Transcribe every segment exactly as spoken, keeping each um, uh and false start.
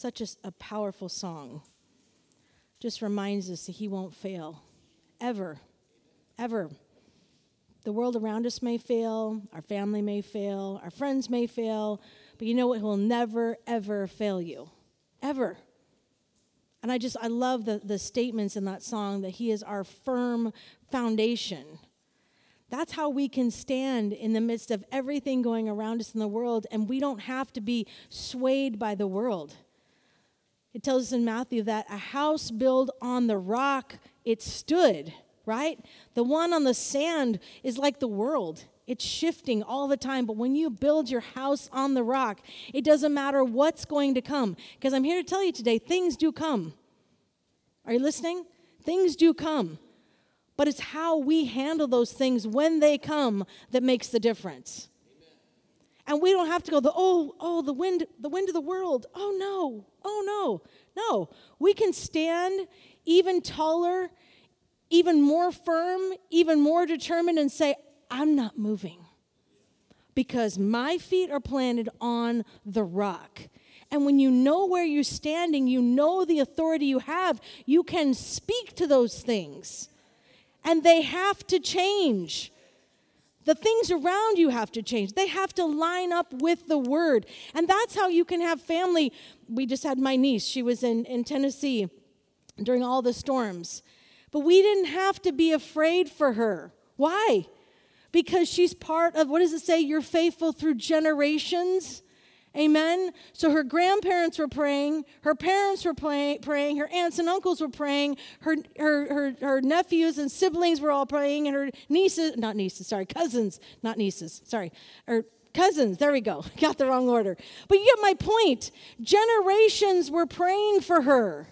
such a, a powerful song. Just reminds us that he won't fail. Ever. Ever. The world around us may fail. Our family may fail. Our friends may fail. But you know what? He'll never, ever fail you. Ever. And I just, I love the, the statements in that song that he is our firm foundation. That's how we can stand in the midst of everything going around us in the world, and we don't have to be swayed by the world. It tells us in Matthew that a house built on the rock, it stood, right? The one on the sand is like the world. It's shifting all the time, but when you build your house on the rock, it doesn't matter what's going to come. Because I'm here to tell you today, things do come. Are you listening? Things do come. But it's how we handle those things when they come that makes the difference. Amen. And we don't have to go, the oh, oh, the wind, the wind of the world. Oh, no. Oh, no. No. We can stand even taller, even more firm, even more determined and say, I'm not moving because my feet are planted on the rock. And when you know where you're standing, you know the authority you have, you can speak to those things. And they have to change. The things around you have to change. They have to line up with the word. And that's how you can have family. We just had my niece. She was in, in Tennessee during all the storms. But we didn't have to be afraid for her. Why? Because she's part of, what does it say? You're faithful through generations. Amen? So her grandparents were praying, her parents were pray, praying, her aunts and uncles were praying, her, her her her nephews and siblings were all praying, and her nieces, not nieces, sorry, cousins, not nieces, sorry, or cousins, there we go, got the wrong order. But you get my point. Generations were praying for her.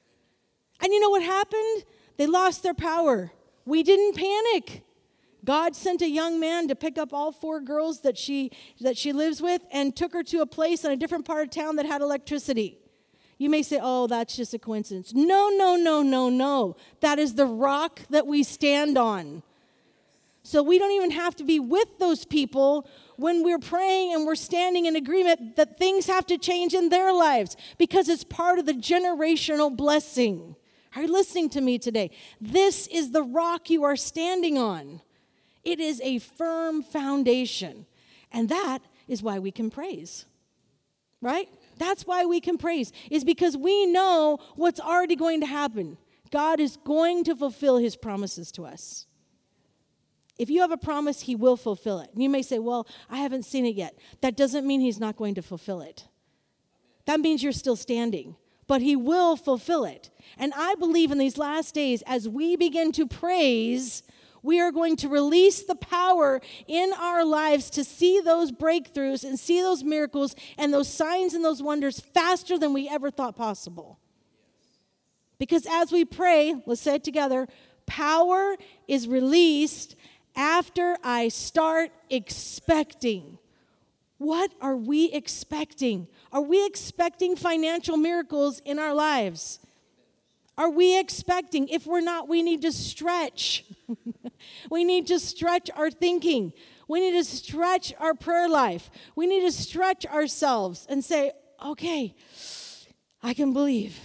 And you know what happened? They lost their power. We didn't panic. God sent a young man to pick up all four girls that she that she lives with and took her to a place in a different part of town that had electricity. You may say, oh, that's just a coincidence. No, no, no, no, no. That is the rock that we stand on. So we don't even have to be with those people when we're praying and we're standing in agreement that things have to change in their lives because it's part of the generational blessing. Are you listening to me today? This is the rock you are standing on. It is a firm foundation. And that is why we can praise. Right? That's why we can praise. Is because we know what's already going to happen. God is going to fulfill his promises to us. If you have a promise, he will fulfill it. And you may say, well, I haven't seen it yet. That doesn't mean he's not going to fulfill it. That means you're still standing. But he will fulfill it. And I believe in these last days, as we begin to praise, we are going to release the power in our lives to see those breakthroughs and see those miracles and those signs and those wonders faster than we ever thought possible. Because as we pray, let's say it together, power is released after I start expecting. What are we expecting? Are we expecting financial miracles in our lives? Are we expecting? If we're not, we need to stretch. We need to stretch our thinking. We need to stretch our prayer life. We need to stretch ourselves and say, okay, I can believe.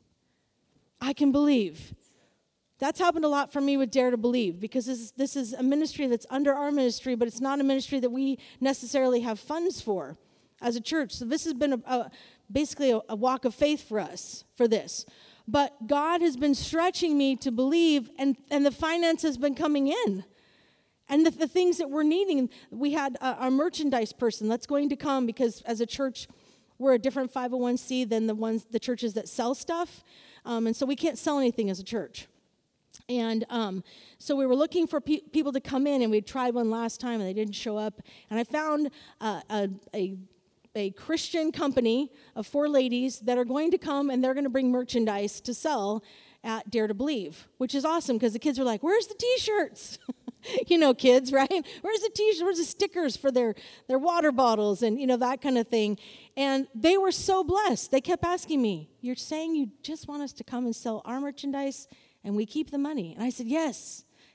I can believe. That's happened a lot for me with Dare to Believe because this is, this is a ministry that's under our ministry, but it's not a ministry that we necessarily have funds for as a church. So this has been a, a, basically a, a walk of faith for us for this. But God has been stretching me to believe, and, and the finance has been coming in. And the, the things that we're needing, we had a, a merchandise person that's going to come because as a church, we're a different five oh one c than the ones the churches that sell stuff. Um, and so we can't sell anything as a church. And um, so we were looking for pe- people to come in, and we tried one last time, and they didn't show up. And I found uh, a, a a Christian company of four ladies that are going to come, and they're going to bring merchandise to sell at Dare to Believe, which is awesome because the kids were like, where's the T-shirts? You know, kids, right? Where's the T-shirts? Where's the stickers for their, their water bottles and, you know, that kind of thing. And they were so blessed. They kept asking me, you're saying you just want us to come and sell our merchandise and we keep the money? And I said, yes.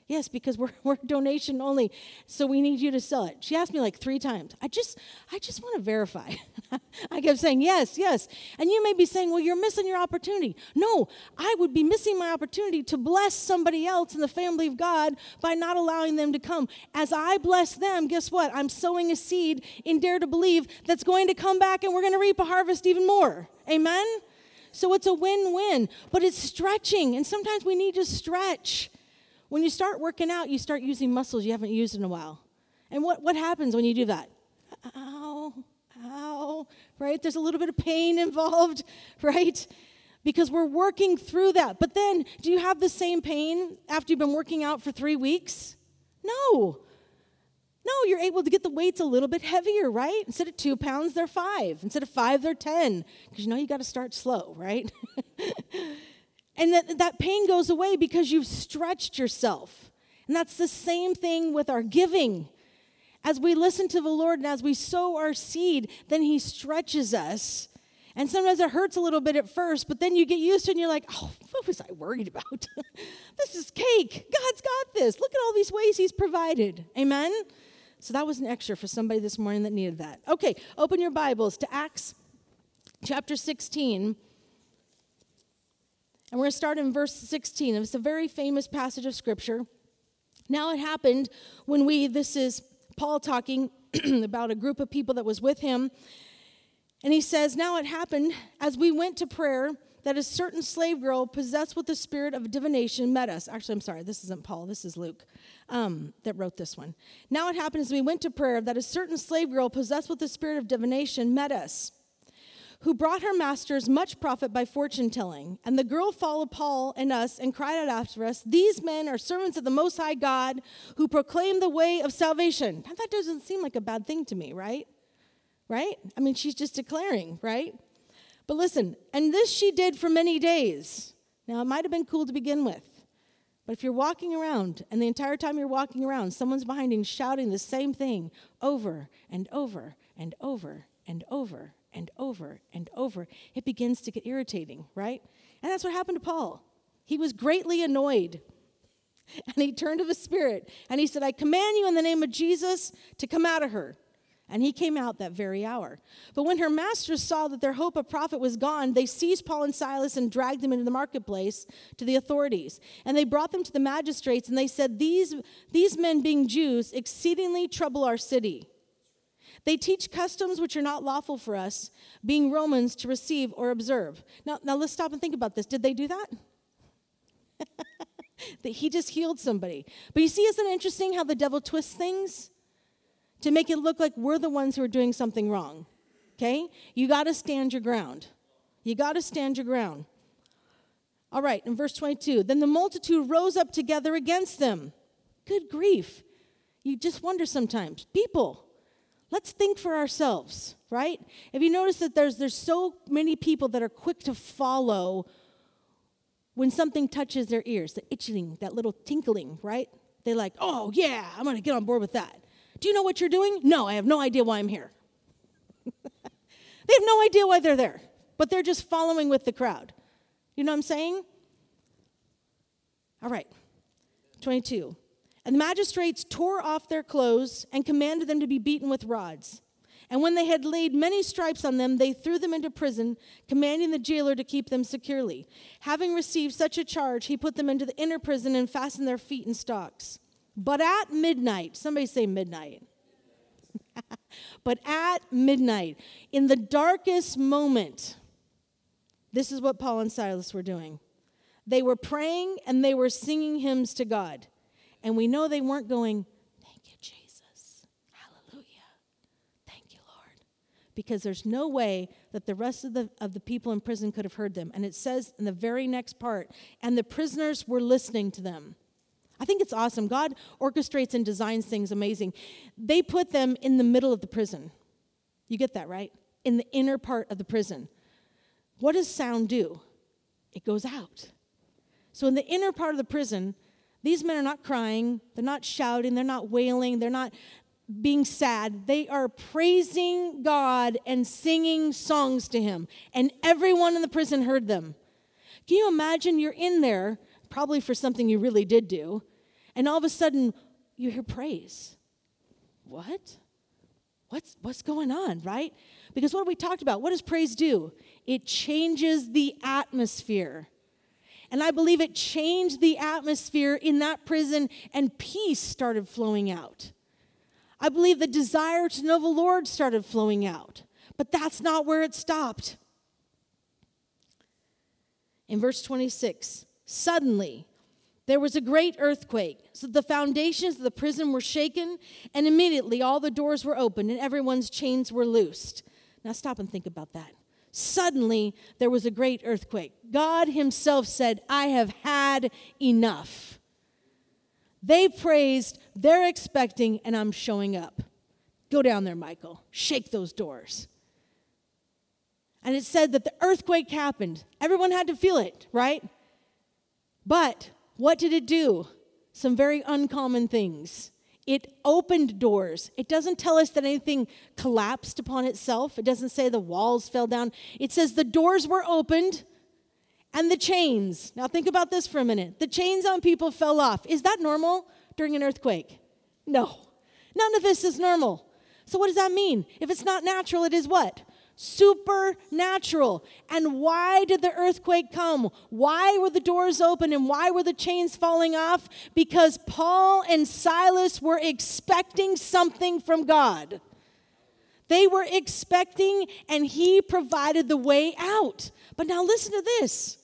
Yes, because we're we're donation only, so we need you to sell it. She asked me like three times. I just I just want to verify. I kept saying yes, yes. And you may be saying, well, you're missing your opportunity. No, I would be missing my opportunity to bless somebody else in the family of God by not allowing them to come. As I bless them, guess what? I'm sowing a seed in Dare to Believe that's going to come back, and we're going to reap a harvest even more. Amen? So it's a win-win, but it's stretching, and sometimes we need to stretch. When you start working out, you start using muscles you haven't used in a while. And what, what happens when you do that? Ow, ow, right? There's a little bit of pain involved, right? Because we're working through that. But then, do you have the same pain after you've been working out for three weeks? No. No, you're able to get the weights a little bit heavier, right? Instead of two pounds, they're five. Instead of five, they're ten. Because you know you got to start slow, right? And that, that pain goes away because you've stretched yourself. And that's the same thing with our giving. As we listen to the Lord and as we sow our seed, then he stretches us. And sometimes it hurts a little bit at first, but then you get used to it and you're like, oh, what was I worried about? This is cake. God's got this. Look at all these ways he's provided. Amen? So that was an extra for somebody this morning that needed that. Okay, open your Bibles to Acts chapter sixteen. And we're going to start in verse sixteen. It's a very famous passage of Scripture. Now it happened when we, this is Paul talking about a group of people that was with him. And he says, now it happened as we went to prayer that a certain slave girl possessed with the spirit of divination met us. Actually, I'm sorry, this isn't Paul, this is Luke um, that wrote this one. Now it happened as we went to prayer that a certain slave girl possessed with the spirit of divination met us, who brought her masters much profit by fortune-telling. And the girl followed Paul and us and cried out after us, these men are servants of the Most High God who proclaim the way of salvation. Now, that doesn't seem like a bad thing to me, right? Right? I mean, she's just declaring, right? But listen, and this she did for many days. Now, it might have been cool to begin with. But if you're walking around, and the entire time you're walking around, someone's behind you shouting the same thing over and over and over and over and over and over, it begins to get irritating, right? And that's what happened to Paul. He was greatly annoyed. And he turned to the Spirit, and he said, I command you in the name of Jesus to come out of her. And he came out that very hour. But when her masters saw that their hope of profit was gone, they seized Paul and Silas and dragged them into the marketplace to the authorities. And they brought them to the magistrates, and they said, These, these men, being Jews, exceedingly trouble our city. They teach customs which are not lawful for us, being Romans, to receive or observe. Now, now let's stop and think about this. Did they do that? That he just healed somebody. But you see, isn't it interesting how the devil twists things? To make it look like we're the ones who are doing something wrong, okay? You got to stand your ground. You got to stand your ground. All right, in verse twenty-two, then the multitude rose up together against them. Good grief. You just wonder sometimes, people, let's think for ourselves, right? If you notice that there's there's so many people that are quick to follow when something touches their ears, the itching, that little tinkling, right? They're like, oh, yeah, I'm going to get on board with that. Do you know what you're doing? No, I have no idea why I'm here. They have no idea why they're there, but they're just following with the crowd. You know what I'm saying? All right, twenty-two. And the magistrates tore off their clothes and commanded them to be beaten with rods. And when they had laid many stripes on them, they threw them into prison, commanding the jailer to keep them securely. Having received such a charge, he put them into the inner prison and fastened their feet in stocks. But at midnight, somebody say midnight. But at midnight, in the darkest moment, this is what Paul and Silas were doing. They were praying and they were singing hymns to God. And we know they weren't going, thank you, Jesus. Hallelujah. Thank you, Lord. Because there's no way that the rest of the, of the people in prison could have heard them. And it says in the very next part, and the prisoners were listening to them. I think it's awesome. God orchestrates and designs things amazing. They put them in the middle of the prison. You get that, right? In the inner part of the prison. What does sound do? It goes out. So in the inner part of the prison, these men are not crying. They're not shouting. They're not wailing. They're not being sad. They are praising God and singing songs to him. And everyone in the prison heard them. Can you imagine you're in there, probably for something you really did do, And all of a sudden, you hear praise. What? What's, what's going on, right? Because what we talked about, what does praise do? It changes the atmosphere. And I believe it changed the atmosphere in that prison, and peace started flowing out. I believe the desire to know the Lord started flowing out. But that's not where it stopped. In verse twenty-six, suddenly there was a great earthquake, so the foundations of the prison were shaken, and immediately all the doors were opened and everyone's chains were loosed. Now stop and think about that. Suddenly there was a great earthquake. God himself said, I have had enough. They praised, they're expecting, and I'm showing up. Go down there, Michael. Shake those doors. And it said that the earthquake happened. Everyone had to feel it, right? But what did it do? Some very uncommon things. It opened doors. It doesn't tell us that anything collapsed upon itself. It doesn't say the walls fell down. It says the doors were opened and the chains. Now think about this for a minute. The chains on people fell off. Is that normal during an earthquake? No. None of this is normal. So what does that mean? If it's not natural, it is what? Supernatural. And why did the earthquake come? Why were the doors open and why were the chains falling off? Because Paul and Silas were expecting something from God. They were expecting, and he provided the way out. But now listen to this.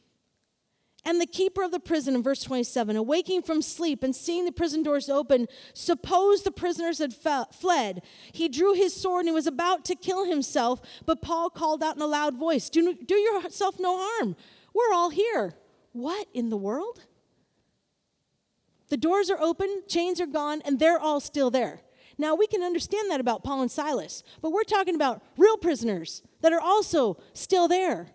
And the keeper of the prison, in verse twenty-seven, awaking from sleep and seeing the prison doors open, supposed the prisoners had fe- fled. He drew his sword and he was about to kill himself, but Paul called out in a loud voice, do, do yourself no harm. We're all here. What in the world? The doors are open, chains are gone, and they're all still there. Now, we can understand that about Paul and Silas, but we're talking about real prisoners that are also still there.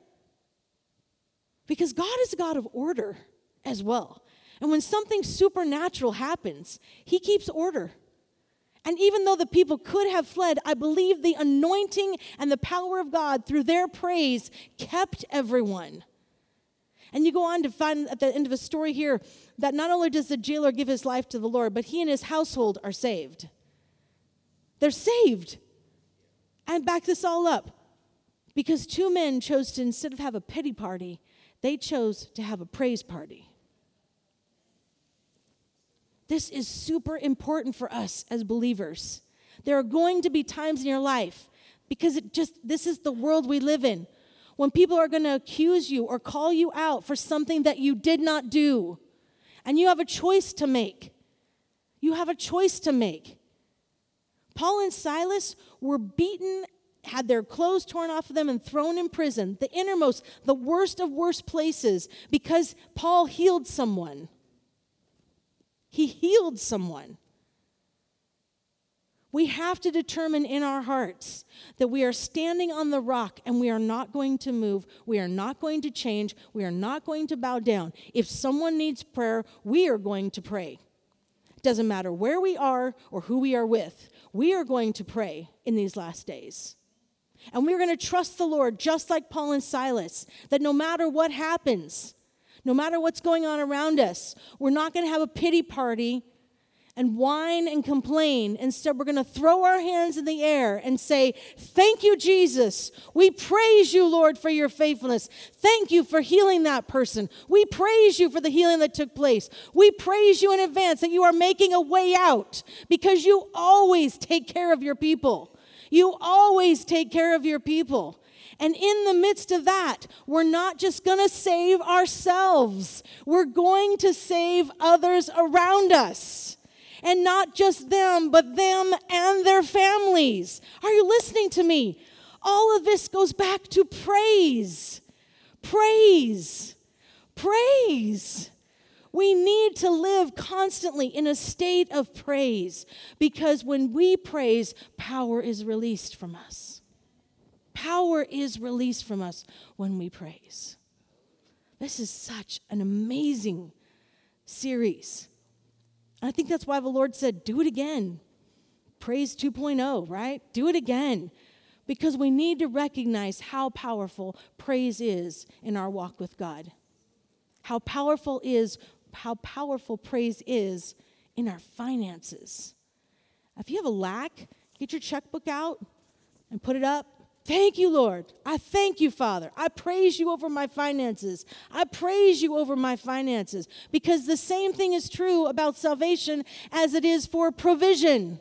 Because God is a God of order as well. And when something supernatural happens, he keeps order. And even though the people could have fled, I believe the anointing and the power of God through their praise kept everyone. And you go on to find at the end of the story here that not only does the jailer give his life to the Lord, but he and his household are saved. They're saved. And back this all up. Because two men chose to, instead of have a pity party, they chose to have a praise party. This is super important for us as believers. There are going to be times in your life, because it just this is the world we live in, when people are going to accuse you or call you out for something that you did not do. And you have a choice to make. You have a choice to make. Paul and Silas were beaten, had their clothes torn off of them and thrown in prison, the innermost, the worst of worst places, because Paul healed someone. He healed someone. We have to determine in our hearts that we are standing on the rock and we are not going to move. We are not going to change. We are not going to bow down. If someone needs prayer, we are going to pray. It doesn't matter where we are or who we are with. We are going to pray in these last days. And we're going to trust the Lord, just like Paul and Silas, that no matter what happens, no matter what's going on around us, we're not going to have a pity party and whine and complain. Instead, we're going to throw our hands in the air and say, thank you, Jesus. We praise you, Lord, for your faithfulness. Thank you for healing that person. We praise you for the healing that took place. We praise you in advance that you are making a way out, because you always take care of your people. You always take care of your people. And in the midst of that, we're not just going to save ourselves. We're going to save others around us. And not just them, but them and their families. Are you listening to me? All of this goes back to praise. Praise. Praise. We need to live constantly in a state of praise, because when we praise, power is released from us. Power is released from us when we praise. This is such an amazing series. I think that's why the Lord said, do it again. Praise two point oh, right? Do it again. Because we need to recognize how powerful praise is in our walk with God. How powerful is how powerful praise is in our finances. If you have a lack, get your checkbook out and put it up. Thank you, Lord. I thank you, Father. I praise you over my finances. I praise you over my finances. Because the same thing is true about salvation as it is for provision.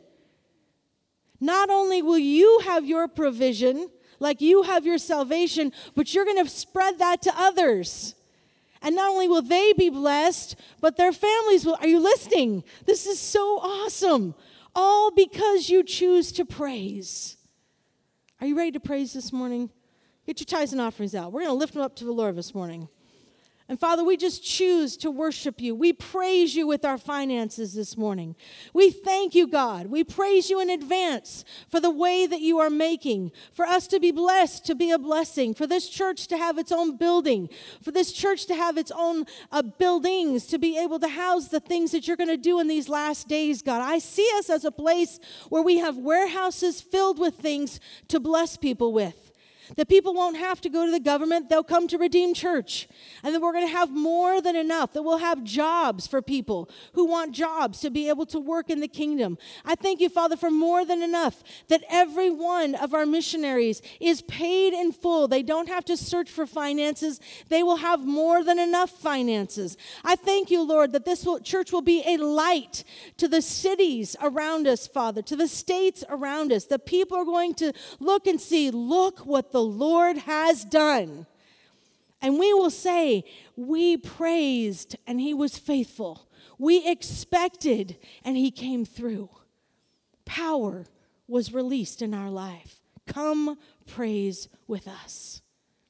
Not only will you have your provision, like you have your salvation, but you're going to spread that to others. And not only will they be blessed, but their families will. Are you listening? This is so awesome. All because you choose to praise. Are you ready to praise this morning? Get your tithes and offerings out. We're going to lift them up to the Lord this morning. And Father, we just choose to worship you. We praise you with our finances this morning. We thank you, God. We praise you in advance for the way that you are making, for us to be blessed, to be a blessing, for this church to have its own building, for this church to have its own uh, buildings, to be able to house the things that you're going to do in these last days, God. I see us as a place where we have warehouses filled with things to bless people with. That people won't have to go to the government, they'll come to Redeemed Church. And that we're going to have more than enough, that we'll have jobs for people who want jobs to be able to work in the kingdom. I thank you, Father, for more than enough, that every one of our missionaries is paid in full. They don't have to search for finances. They will have more than enough finances. I thank you, Lord, that this will, church will be a light to the cities around us, Father, to the states around us. The people are going to look and see, look what the The Lord has done. And we will say, we praised and he was faithful. We expected and he came through. Power was released in our life. Come praise with us.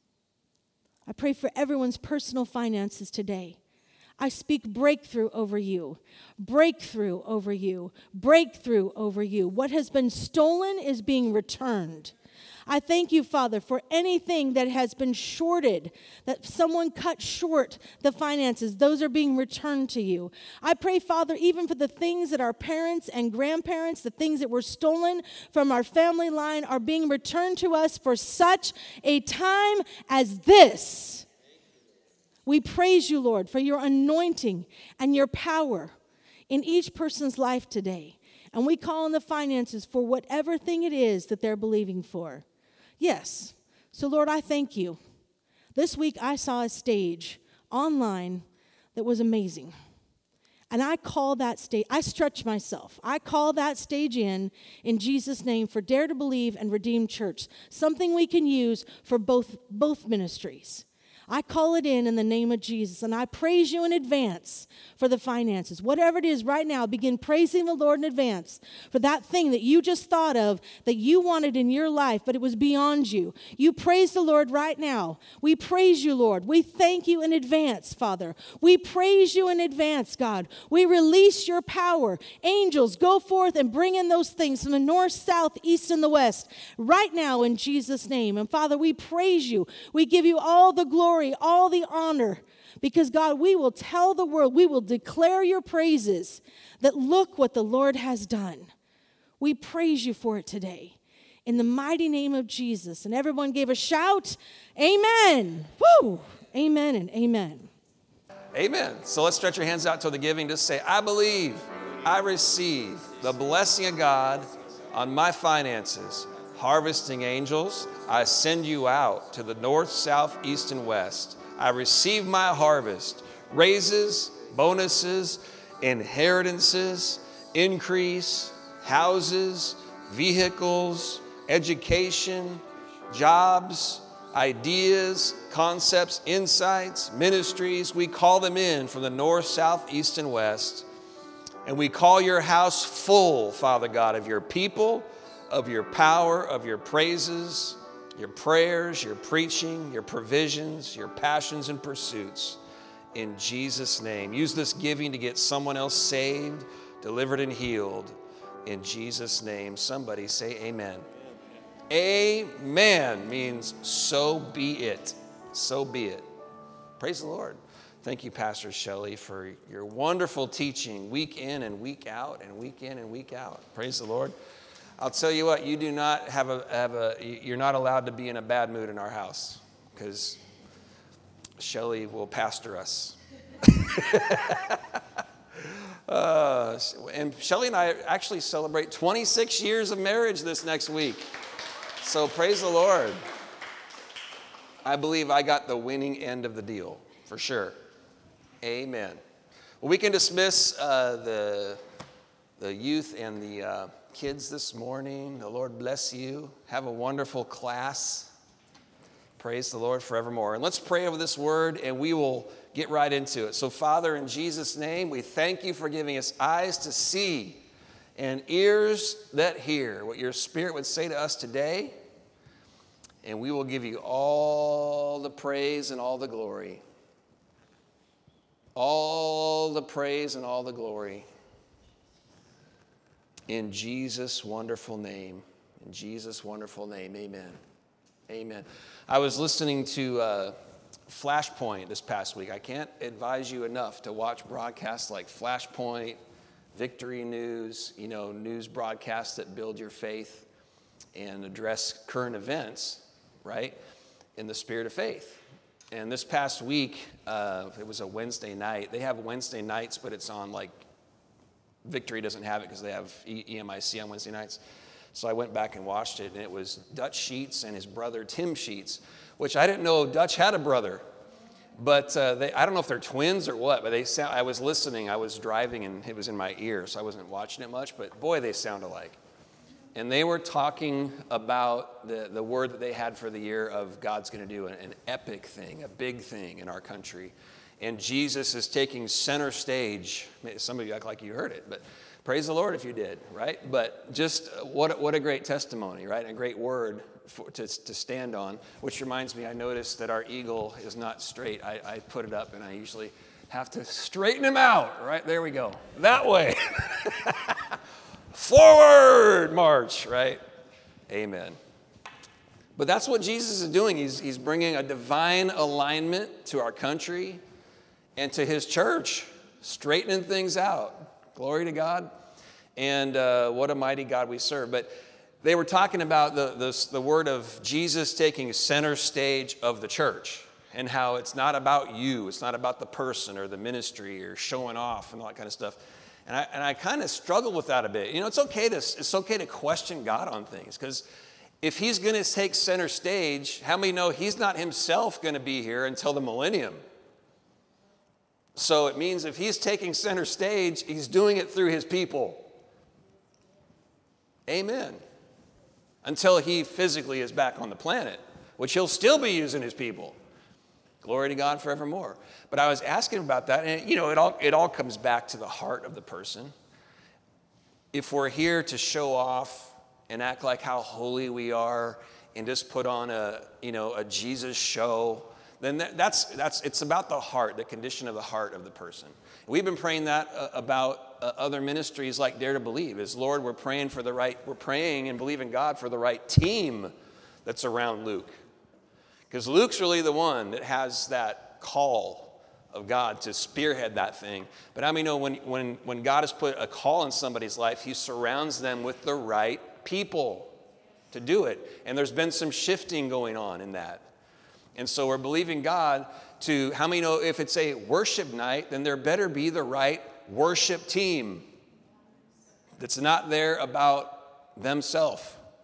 I pray for everyone's personal finances today. I speak breakthrough over you, breakthrough over you, breakthrough over you. What has been stolen is being returned. I thank you, Father, for anything that has been shorted, that someone cut short the finances. Those are being returned to you. I pray, Father, even for the things that our parents and grandparents, the things that were stolen from our family line are being returned to us for such a time as this. We praise you, Lord, for your anointing and your power in each person's life today. And we call on the finances for whatever thing it is that they're believing for. Yes. So, Lord, I thank you. This week I saw a stage online that was amazing. And I call that stage, I stretch myself. I call that stage in, in Jesus' name, for Dare to Believe and Redeemed Church. Something we can use for both, both ministries. I call it in in the name of Jesus, and I praise you in advance for the finances. Whatever it is right now, begin praising the Lord in advance for that thing that you just thought of that you wanted in your life, but it was beyond you. You praise the Lord right now. We praise you, Lord. We thank you in advance, Father. We praise you in advance, God. We release your power. Angels, go forth and bring in those things from the north, south, east, and the west right now in Jesus' name. And Father, we praise you. We give you all the glory, all the honor, because God, we will tell the world, we will declare your praises, that look what the Lord has done. We praise you for it today in the mighty name of Jesus. And everyone gave a shout, amen. Woo! Amen and amen. Amen. So let's stretch your hands out to the giving. Just say, I believe, I receive the blessing of God on my finances. Harvesting angels, I send you out to the north, south, east, and west. I receive my harvest, raises, bonuses, inheritances, increase, houses, vehicles, education, jobs, ideas, concepts, insights, ministries. We call them in from the north, south, east, and west. And we call your house full, Father God, of your people, of your power, of your praises, your prayers, your preaching, your provisions, your passions and pursuits. In Jesus' name. Use this giving to get someone else saved, delivered, and healed. In Jesus' name. Somebody say amen. Amen means so be it. So be it. Praise the Lord. Thank you, Pastor Shelley, for your wonderful teaching week in and week out and week in and week out. Praise the Lord. I'll tell you what, you do not have a, have a, you're not allowed to be in a bad mood in our house because Shelley will pastor us. uh, and Shelly and I actually celebrate twenty-six years of marriage this next week. So praise the Lord. I believe I got the winning end of the deal, for sure. Amen. Well, we can dismiss uh, the, the youth and the uh, kids this morning. The Lord bless you. Have a wonderful class. Praise the Lord forevermore. And let's pray over this word, and we will get right into it. So, Father, in Jesus' name, we thank you for giving us eyes to see and ears that hear what your Spirit would say to us today. And we will give you all the praise and all the glory. All the praise and all the glory. In Jesus' wonderful name. In Jesus' wonderful name, amen. Amen. I was listening to uh, Flashpoint this past week. I can't advise you enough to watch broadcasts like Flashpoint, Victory News, you know, news broadcasts that build your faith and address current events, right, in the spirit of faith. And this past week, uh, it was a Wednesday night. They have Wednesday nights, but it's on, like, Victory doesn't have it because they have E M I C on Wednesday nights. So I went back and watched it, and it was Dutch Sheets and his brother Tim Sheets, which I didn't know Dutch had a brother. But uh, they, I don't know if they're twins or what, but they sound, I was listening. I was driving, and it was in my ear, so I wasn't watching it much. But, boy, they sound alike. And they were talking about the, the word that they had for the year of God's going to do an, an epic thing, a big thing in our country. And Jesus is taking center stage. Some of you act like you heard it, but praise the Lord if you did, right? But just what, what a great testimony, right? A great word for, to, to stand on, which reminds me, I noticed that our eagle is not straight. I, I put it up, and I usually have to straighten him out, right? There we go. That way. Forward march, right? Amen. But that's what Jesus is doing. He's, he's bringing a divine alignment to our country and to his church, straightening things out. Glory to God. And uh, what a mighty God we serve. But they were talking about the, the, the word of Jesus taking center stage of the church and how it's not about you. It's not about the person or the ministry or showing off and all that kind of stuff. And I, and I kind of struggle with that a bit. You know, it's okay to, it's okay to question God on things, because if he's going to take center stage, how many know he's not himself going to be here until the millennium? So it means if he's taking center stage, he's doing it through his people. Amen. Until he physically is back on the planet, which he'll still be using his people. Glory to God forevermore. But I was asking about that, and you know, it all it all comes back to the heart of the person. If we're here to show off and act like how holy we are and just put on a, you know, a Jesus show, then that, that's that's it's about the heart, the condition of the heart of the person. We've been praying that uh, about uh, other ministries like Dare to Believe. Is Lord, we're praying for the right, we're praying and believing God for the right team that's around Luke. Because Luke's really the one that has that call of God to spearhead that thing. But I mean, know when, when, when God has put a call in somebody's life, he surrounds them with the right people to do it. And there's been some shifting going on in that. And so we're believing God to, how many know if it's a worship night, then there better be the right worship team that's not there about themselves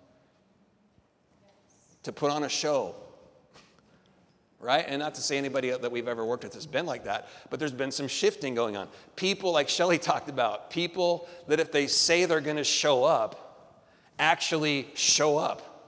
to put on a show. Right? And not to say anybody that we've ever worked with has been like that, but there's been some shifting going on. People, like Shelly talked about, people that if they say they're going to show up, actually show up.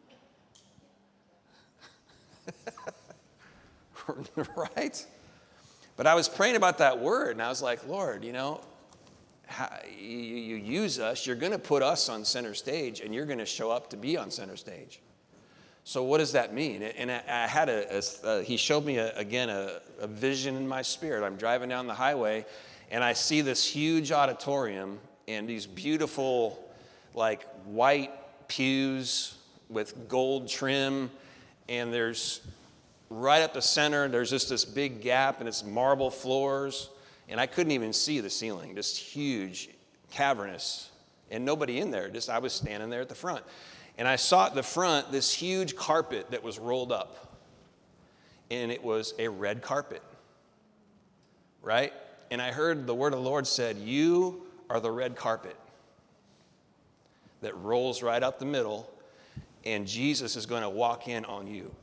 Right? But I was praying about that word, and I was like, Lord, you know, how, you, you use us, you're going to put us on center stage, and you're going to show up to be on center stage. So what does that mean? And I, I had a, a uh, he showed me a, again a, a vision in my spirit. I'm driving down the highway, and I see this huge auditorium and these beautiful, like white pews with gold trim, and there's right up the center. There's just this big gap, and it's marble floors, and I couldn't even see the ceiling. Just huge, cavernous, and nobody in there. Just I was standing there at the front. And I saw at the front this huge carpet that was rolled up. And it was a red carpet. right? And I heard the word of the Lord said, you are the red carpet that rolls right up the middle, and Jesus is going to walk in on you.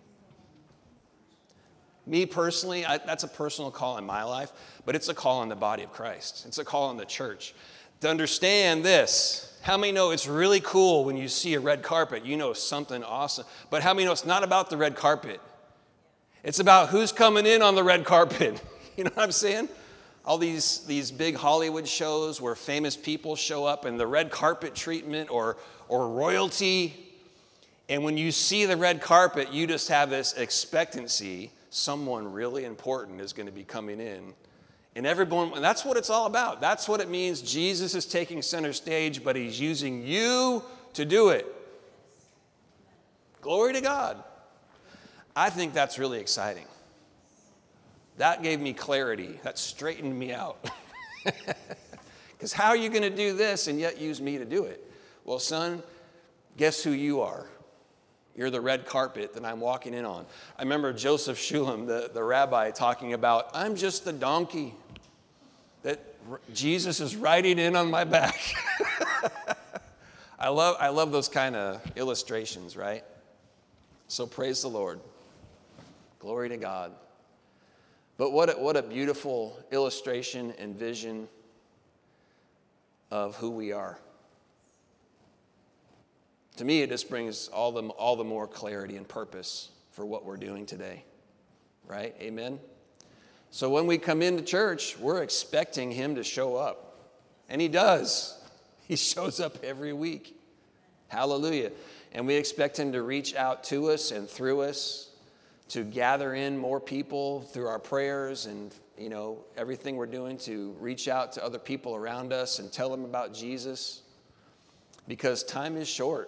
Me personally, I, that's a personal call in my life, but it's a call on the body of Christ. It's a call on the church. To understand this, how many know it's really cool when you see a red carpet? You know something awesome. But how many know it's not about the red carpet? It's about who's coming in on the red carpet. You know what I'm saying? All these, these big Hollywood shows where famous people show up and the red carpet treatment or, or royalty. And when you see the red carpet, you just have this expectancy. Someone really important is going to be coming in. And everyone, and that's what it's all about. That's what it means. Jesus is taking center stage, but he's using you to do it. Glory to God. I think that's really exciting. That gave me clarity. That straightened me out. Because how are you going to do this and yet use me to do it? Well, son, guess who you are? You're the red carpet that I'm walking in on. I remember Joseph Shulam, the, the rabbi, talking about, I'm just the donkey that r- Jesus is riding in on my back. I love, I love those kind of illustrations, right? So praise the Lord. Glory to God. But what a, what a beautiful illustration and vision of who we are. To me, it just brings all the, all the more clarity and purpose for what we're doing today, right? Amen? So when we come into church, we're expecting him to show up. And he does. He shows up every week. Hallelujah. And we expect him to reach out to us and through us to gather in more people through our prayers and, you know, everything we're doing to reach out to other people around us and tell them about Jesus. Because time is short.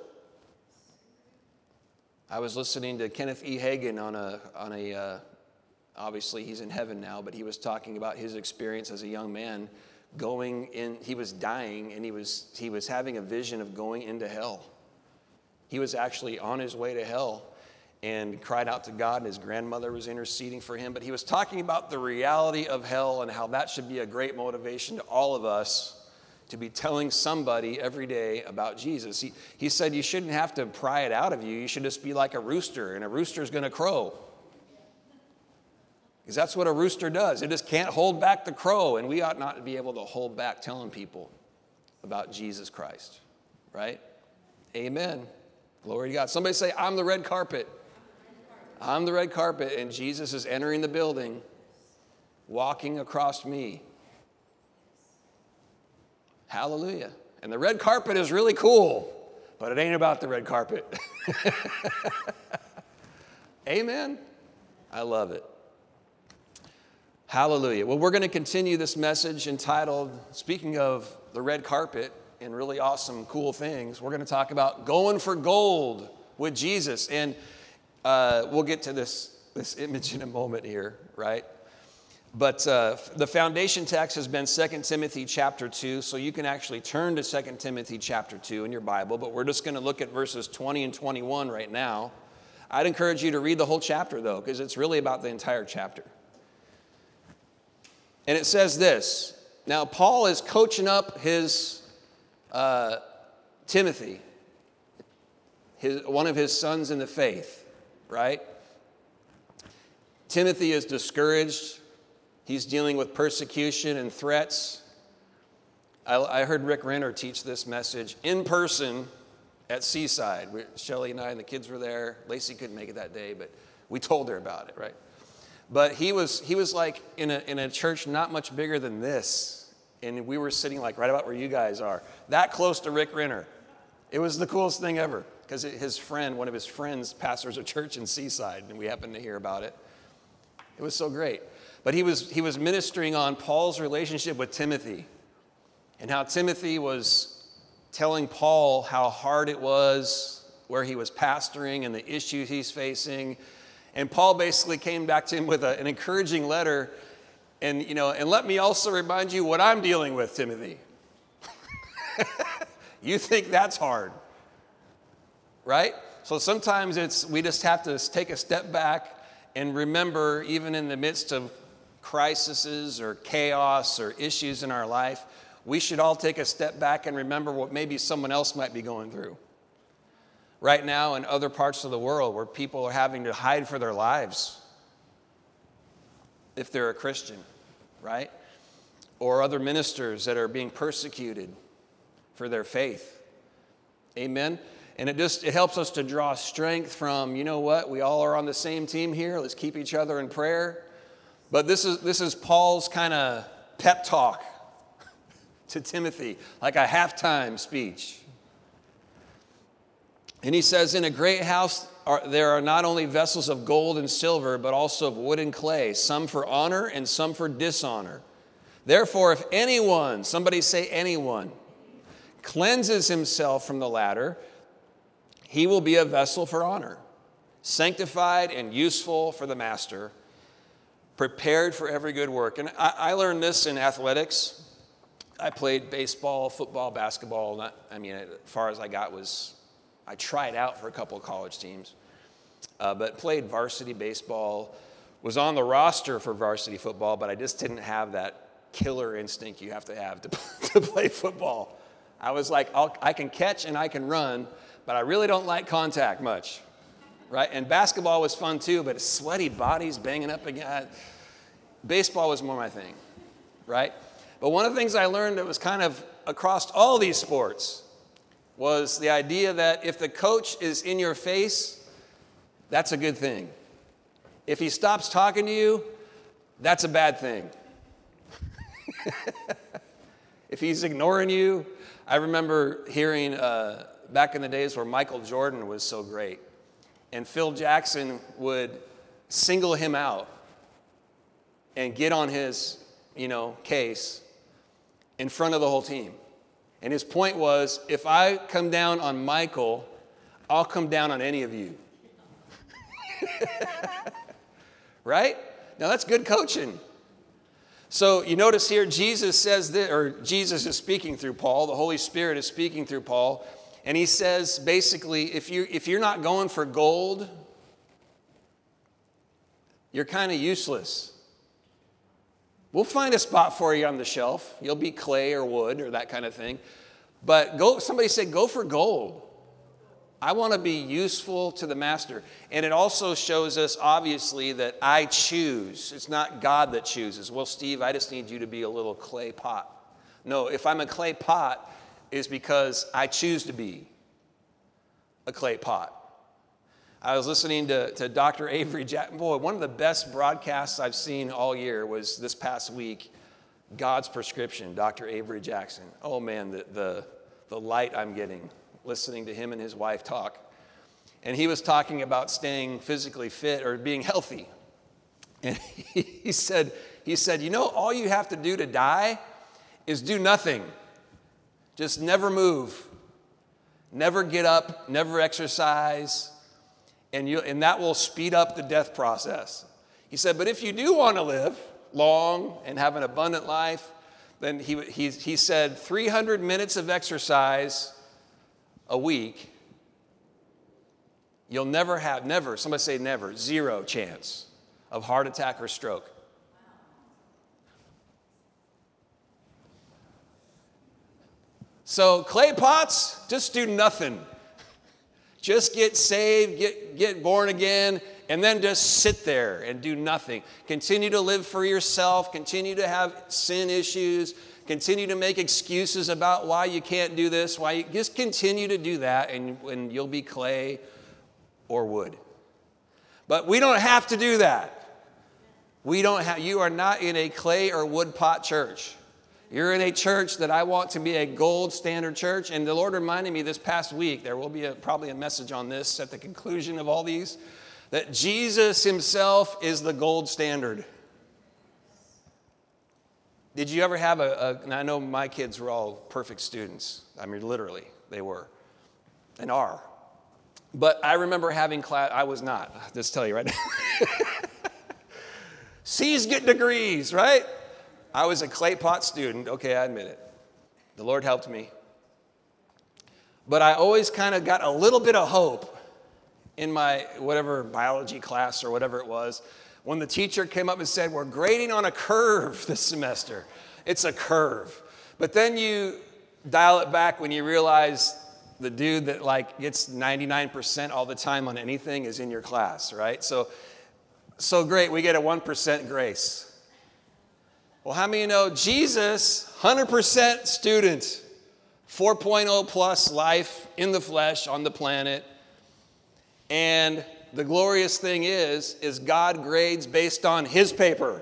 I was listening to Kenneth E. Hagin on a, on a uh, obviously he's in heaven now, but he was talking about his experience as a young man going in, he was dying and he was, he was having a vision of going into hell. He was actually on his way to hell and cried out to God, and his grandmother was interceding for him. But he was talking about the reality of hell and how that should be a great motivation to all of us to be telling somebody every day about Jesus. He, he said you shouldn't have to pry it out of you. You should just be like a rooster, and a rooster's going to crow. Because that's what a rooster does. It just can't hold back the crow, and we ought not to be able to hold back telling people about Jesus Christ, right? Amen. Glory to God. Somebody say, I'm the red carpet. I'm the red carpet, and Jesus is entering the building, walking across me. Hallelujah. And the red carpet is really cool, but it ain't about the red carpet. Amen. I love it. Hallelujah. Well, we're going to continue this message entitled, speaking of the red carpet and really awesome, cool things, we're going to talk about going for gold with Jesus. And uh, we'll get to this, this image in a moment here, right? But uh, the foundation text has been Second Timothy chapter two, so you can actually turn to Second Timothy chapter two in your Bible, but we're just going to look at verses twenty and twenty-one right now. I'd encourage you to read the whole chapter, though, because it's really about the entire chapter. And it says this. Now, Paul is coaching up his uh, Timothy, his, one of his sons in the faith, right? Timothy is discouraged. He's dealing with persecution and threats. I, I heard Rick Renner teach this message in person at Seaside. We, Shelly and I and the kids were there. Lacey couldn't make it that day, but we told her about it, right? But he was he was like in a in a church not much bigger than this, and we were sitting like right about where you guys are, that close to Rick Renner. It was the coolest thing ever because his friend, one of his friends, pastors a church in Seaside, and we happened to hear about it. It was so great. But he was he was ministering on Paul's relationship with Timothy, and how Timothy was telling Paul how hard it was where he was pastoring and the issues he's facing. And Paul basically came back to him with a, an encouraging letter. And, you know, and let me also remind you what I'm dealing with, Timothy. You think that's hard, right? So sometimes it's we just have to take a step back and remember, even in the midst of crises or chaos or issues in our life, we should all take a step back and remember what maybe someone else might be going through. Right now in other parts of the world where people are having to hide for their lives if they're a Christian, right? Or other ministers that are being persecuted for their faith. Amen? And it just, it helps us to draw strength from, you know what, we all are on the same team here. Let's keep each other in prayer. But this is, this is Paul's kind of pep talk to Timothy, like a halftime speech. And he says, in a great house are, there are not only vessels of gold and silver, but also of wood and clay, some for honor and some for dishonor. Therefore, if anyone, somebody say anyone, cleanses himself from the latter, he will be a vessel for honor, sanctified and useful for the master, prepared for every good work. And I, I learned this in athletics. I played baseball, football, basketball. Not, I mean, as far as I got was, I tried out for a couple of college teams, uh, but played varsity baseball, was on the roster for varsity football, but I just didn't have that killer instinct you have to have to, to play football. I was like, I'll, I can catch and I can run, but I really don't like contact much, right? And basketball was fun too, but sweaty bodies banging up against. Baseball was more my thing, right? But one of the things I learned that was kind of across all these sports was the idea that if the coach is in your face, that's a good thing. If he stops talking to you, that's a bad thing. If he's ignoring you, I remember hearing uh, back in the days where Michael Jordan was so great, and Phil Jackson would single him out and get on his, you know, case in front of the whole team. And his point was, if I come down on Michael, I'll come down on any of you. Right? Now that's good coaching. So you notice here, Jesus says that, or Jesus is speaking through Paul, the Holy Spirit is speaking through Paul, and he says basically, if you if you're not going for gold, you're kind of useless. We'll find a spot for you on the shelf. You'll be clay or wood or that kind of thing. But go. Somebody said, go for gold. I want to be useful to the master. And it also shows us, obviously, that I choose. It's not God that chooses. Well, Steve, I just need you to be a little clay pot. No, if I'm a clay pot, it's because I choose to be a clay pot. I was listening to, to Doctor Avery Jackson. Boy, one of the best broadcasts I've seen all year was this past week, God's Prescription, Doctor Avery Jackson. Oh man, the, the, the light I'm getting, listening to him and his wife talk. And he was talking about staying physically fit or being healthy. And he, he said, he said, you know, all you have to do to die is do nothing. Just never move. Never get up, never exercise. And, you, and that will speed up the death process. He said, but if you do want to live long and have an abundant life, then he, he, he said three hundred minutes of exercise a week, you'll never have, never, somebody say never, zero chance of heart attack or stroke. So clay pots, just do nothing. Just get saved, get, get born again, and then just sit there and do nothing. Continue to live for yourself. Continue to have sin issues. Continue to make excuses about why you can't do this. Why you, just continue to do that, and, and you'll be clay or wood. But we don't have to do that. We don't have. You are not in a clay or wood pot church. You're in a church that I want to be a gold standard church. And the Lord reminded me this past week, there will be a, probably a message on this at the conclusion of all these, that Jesus himself is the gold standard. Did you ever have a, a, and I know my kids were all perfect students. I mean, literally, they were and are. But I remember having class, I was not, I'll just tell you right now. C's get degrees, right? I was a clay pot student. Okay, I admit it. The Lord helped me. But I always kind of got a little bit of hope in my whatever biology class or whatever it was When the teacher came up and said, we're grading on a curve this semester. It's a curve. But then you dial it back when you realize the dude that like gets ninety-nine percent all the time on anything is in your class, right? So, so great, we get a one percent grace. Well, how many of you know Jesus, one hundred percent student, four point oh plus life in the flesh on the planet. And the glorious thing is, is God grades based on his paper.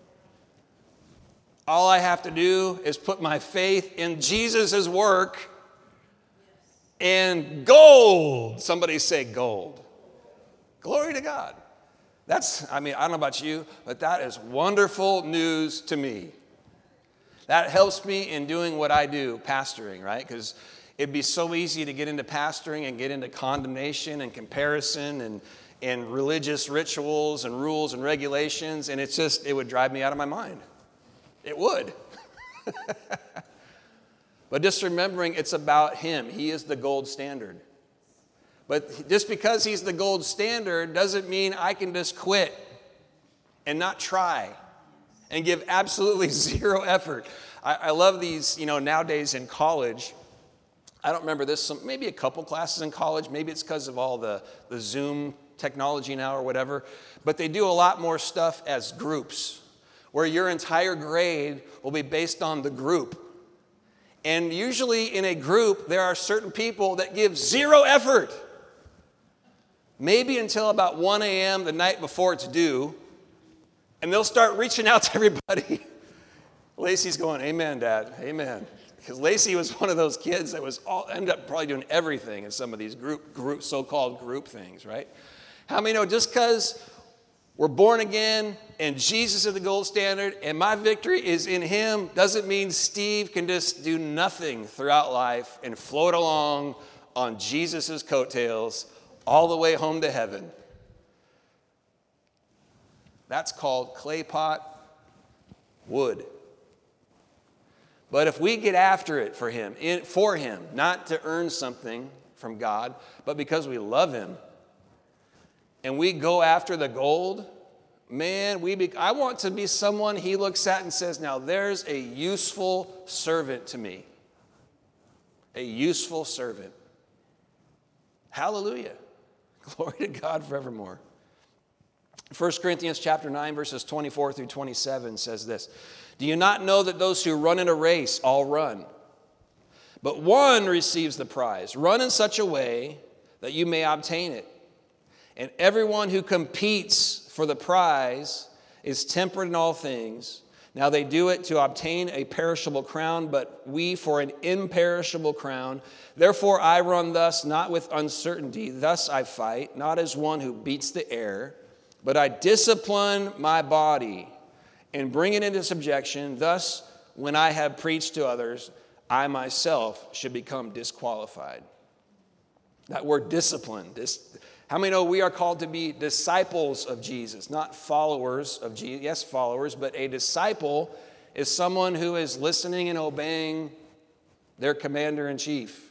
All I have to do is put my faith in Jesus' work and gold. Somebody say gold. Glory to God. That's, I mean, I don't know about you, but that is wonderful news to me. That helps me in doing what I do, pastoring, right? Because it'd be so easy to get into pastoring and get into condemnation and comparison and, and religious rituals and rules and regulations, and it's just, it would drive me out of my mind. It would. But just remembering it's about him. He is the gold standard. But just because he's the gold standard doesn't mean I can just quit and not try and give absolutely zero effort. I, I love these, you know, nowadays in college. I don't remember this, some, maybe a couple classes in college. Maybe it's because of all the, the Zoom technology now or whatever. But they do a lot more stuff as groups, where your entire grade will be based on the group. And usually in a group, there are certain people that give zero effort. Maybe until about one a.m. the night before it's due, and they'll start reaching out to everybody. Lacey's going, amen, Dad, amen. Because Lacey was one of those kids that was all, ended up probably doing everything in some of these group, group so-called group things, right? How many know just because we're born again and Jesus is the gold standard and my victory is in him doesn't mean Steve can just do nothing throughout life and float along on Jesus' coattails all the way home to heaven. That's called clay pot wood. But if we get after it for him, in, for him, not to earn something from God, but because we love him, and we go after the gold, man, we be, I want to be someone he looks at and says, now there's a useful servant to me. A useful servant. Hallelujah. Glory to God forevermore. First Corinthians chapter nine, verses twenty-four through twenty-seven says this. Do you not know that those who run in a race all run, but one receives the prize? Run in such a way that you may obtain it. And everyone who competes for the prize is temperate in all things. Now they do it to obtain a perishable crown, but we for an imperishable crown. Therefore I run thus, not with uncertainty. Thus I fight, not as one who beats the air, but I discipline my body and bring it into subjection. Thus, when I have preached to others, I myself should become disqualified. That word discipline, this, how many know we are called to be disciples of Jesus, not followers of Jesus? Yes, followers, but a disciple is someone who is listening and obeying their commander-in-chief.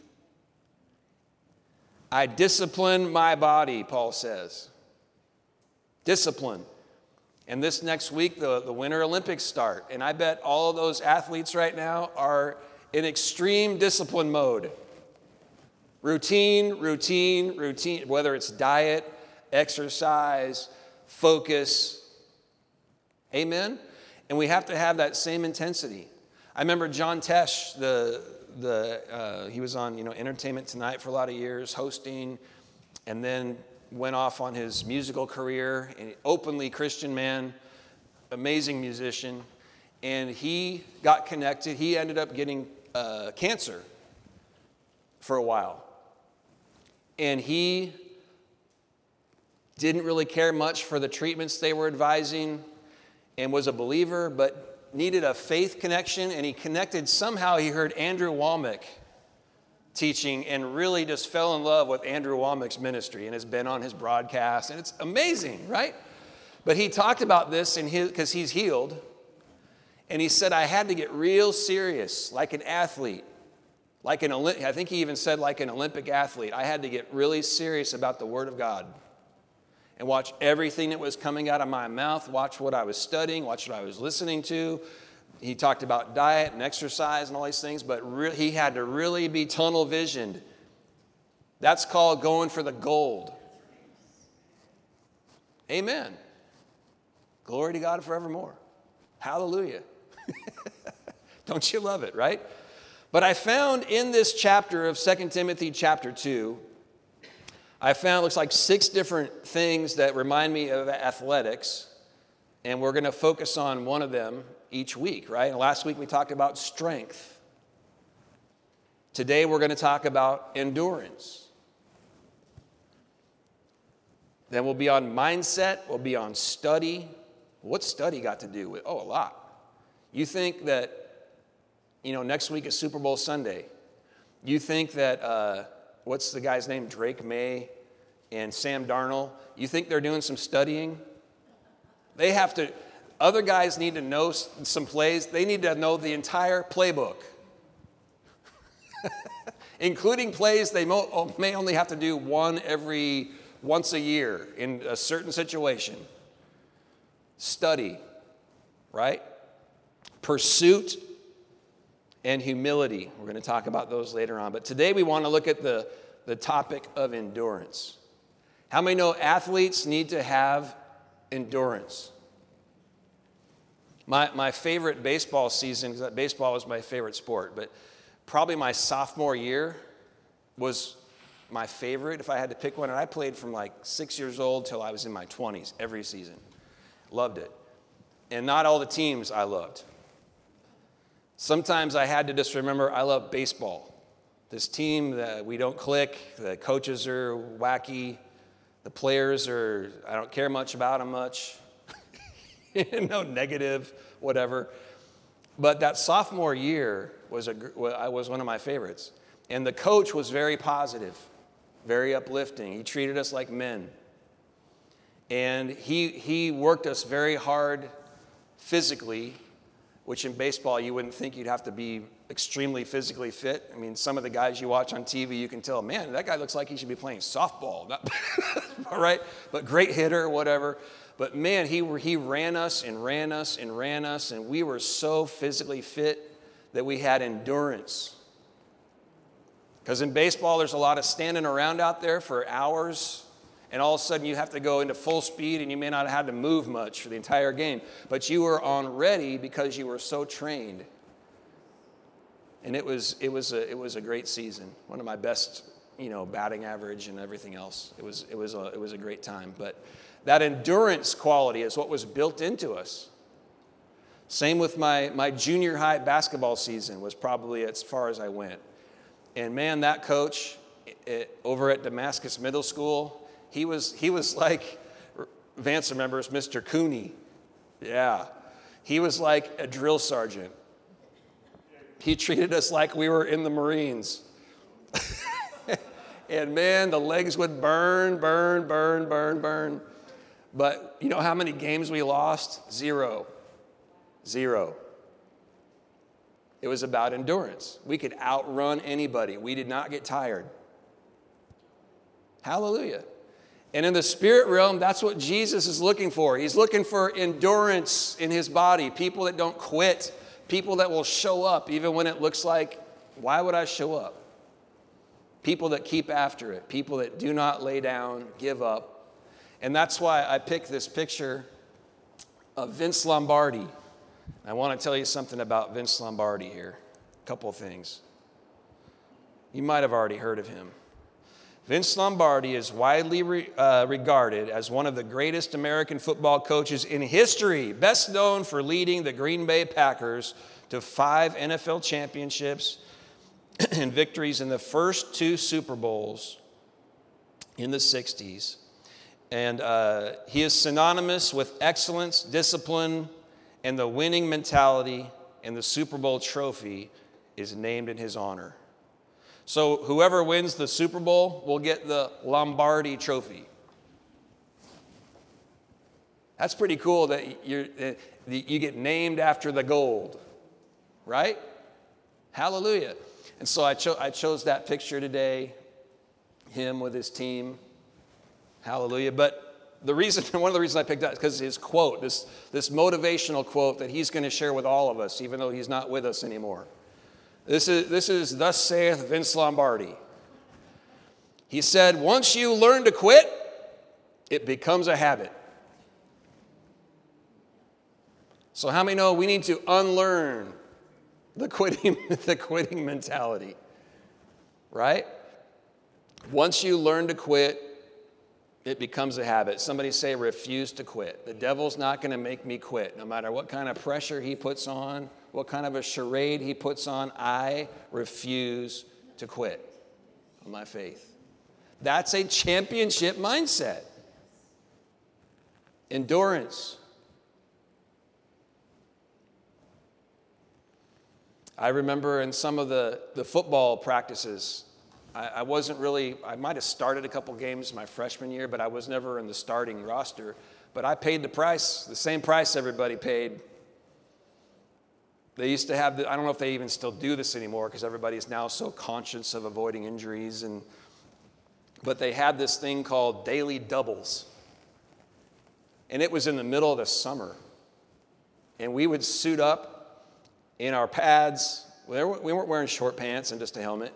I discipline my body, Paul says. Discipline. And this next week, the, the Winter Olympics start. And I bet all of those athletes right now are in extreme discipline mode. Routine, routine, routine, whether it's diet, exercise, focus. Amen? And we have to have that same intensity. I remember John Tesh, the, the, uh, he was on, you know, Entertainment Tonight for a lot of years, hosting, and then went off on his musical career, an openly Christian man, amazing musician, and he got connected. He ended up getting uh, cancer for a while. And he didn't really care much for the treatments they were advising and was a believer, but needed a faith connection, and he connected. Somehow he heard Andrew Wommack teaching and really just fell in love with Andrew Wommack's ministry and has been on his broadcast, and it's amazing, right? But he talked about this in his, because he's healed, and he said, I had to get real serious like an athlete. Like an, I think he even said like an Olympic athlete. I had to get really serious about the Word of God. and watch everything that was coming out of my mouth, watch what I was studying, watch what I was listening to. He talked about diet and exercise and all these things, but re- he had to really be tunnel visioned. That's called going for the gold. Amen. Glory to God forevermore. Hallelujah. Don't you love it, right? But I found in this chapter of Second Timothy chapter two, I found, looks like six different things that remind me of athletics, and we're going to focus on one of them each week, right? And last week we talked about strength. Today we're going to talk about endurance. Then we'll be on mindset, we'll be on study. What's study got to do with? Oh, a lot. You think that, you know, next week is Super Bowl Sunday. You think that, uh, what's the guy's name? Drake May and Sam Darnold. You think they're doing some studying? They have to, other guys need to know some plays. They need to know the entire playbook, including plays they mo- may only have to do one every, once a year in a certain situation. Study, right? Pursuit and humility. We're going to talk about those later on. But today we want to look at the, the topic of endurance. How many know athletes need to have endurance? My, my favorite baseball season, because baseball was my favorite sport, but probably my sophomore year was my favorite if I had to pick one. And I played from like six years old till I was in my twenties every season. Loved it. And not all the teams I loved. Sometimes I had to just remember I love baseball. This team that we don't click, the coaches are wacky, the players are, I don't care much about them much. No negative, whatever. But that sophomore year was, a, was one of my favorites. And the coach was very positive, very uplifting. He treated us like men. And he he worked us very hard physically, which in baseball you wouldn't think you'd have to be extremely physically fit. I mean, some of the guys you watch on T V, you can tell, man, that guy looks like he should be playing softball. Not, all right? But great hitter, whatever. But man, he, he ran us and ran us and ran us, and we were so physically fit that we had endurance. Because in baseball, there's a lot of standing around out there for hours, and all of a sudden you have to go into full speed and you may not have had to move much for the entire game. But you were on ready because you were so trained. And it was it was a it was a great season. One of my best, you know, batting average and everything else. It was it was a it was a great time. But that endurance quality is what was built into us. Same with my, my junior high basketball season was probably as far as I went. And man, that coach it, over at Damascus Middle School, He was he was like, Vance remembers Mister Cooney. Yeah. He was like a drill sergeant. He treated us like we were in the Marines. And man, the legs would burn, burn, burn, burn, burn. But you know how many games we lost? Zero. Zero. It was about endurance. We could outrun anybody. We did not get tired. Hallelujah. And in the spirit realm, that's what Jesus is looking for. He's looking for endurance in his body, people that don't quit, people that will show up even when it looks like, why would I show up? People that keep after it, people that do not lay down, give up. And that's why I picked this picture of Vince Lombardi. I want to tell you something about Vince Lombardi here, a couple of things. You might have already heard of him. Vince Lombardi is widely re, uh, regarded as one of the greatest American football coaches in history, best known for leading the Green Bay Packers to five N F L championships and victories in the first two Super Bowls in the sixties. And uh, he is synonymous with excellence, discipline, and the winning mentality, and the Super Bowl trophy is named in his honor. So whoever wins the Super Bowl will get the Lombardi trophy. That's pretty cool that you're, you get named after the gold, right? Hallelujah. And so I, cho- I chose that picture today, him with his team. Hallelujah. But the reason, one of the reasons I picked out is because his quote, this, this motivational quote that he's going to share with all of us, even though he's not with us anymore. This is, this is Thus saith Vince Lombardi. He said, once you learn to quit, it becomes a habit. So how many know we need to unlearn the quitting, the quitting mentality, right? Once you learn to quit, it becomes a habit. Somebody say, refuse to quit. The devil's not going to make me quit. No matter what kind of pressure he puts on, what kind of a charade he puts on, I refuse to quit on my faith. That's a championship mindset. Endurance. I remember in some of the, the football practices, I, I wasn't really, I might have started a couple games my freshman year, but I was never in the starting roster. But I paid the price, the same price everybody paid. They used to have, the, I don't know if they even still do this anymore because everybody is now so conscious of avoiding injuries. And but they had this thing called daily doubles. And it was in the middle of the summer. And we would suit up in our pads. We weren't wearing short pants and just a helmet.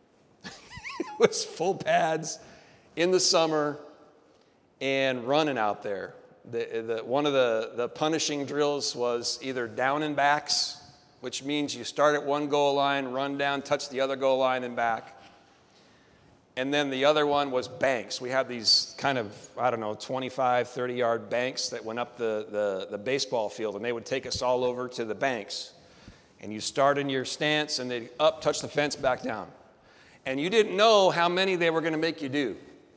It was full pads in the summer and running out there. The, the, one of the, the punishing drills was either down and backs, which means you start at one goal line, run down, touch the other goal line and back. And then the other one was banks. We had these kind of, I don't know, twenty-five, thirty-yard banks that went up the, the, the baseball field, and they would take us all over to the banks. And you start in your stance, and they'd up, touch the fence, back down. And you didn't know how many they were going to make you do.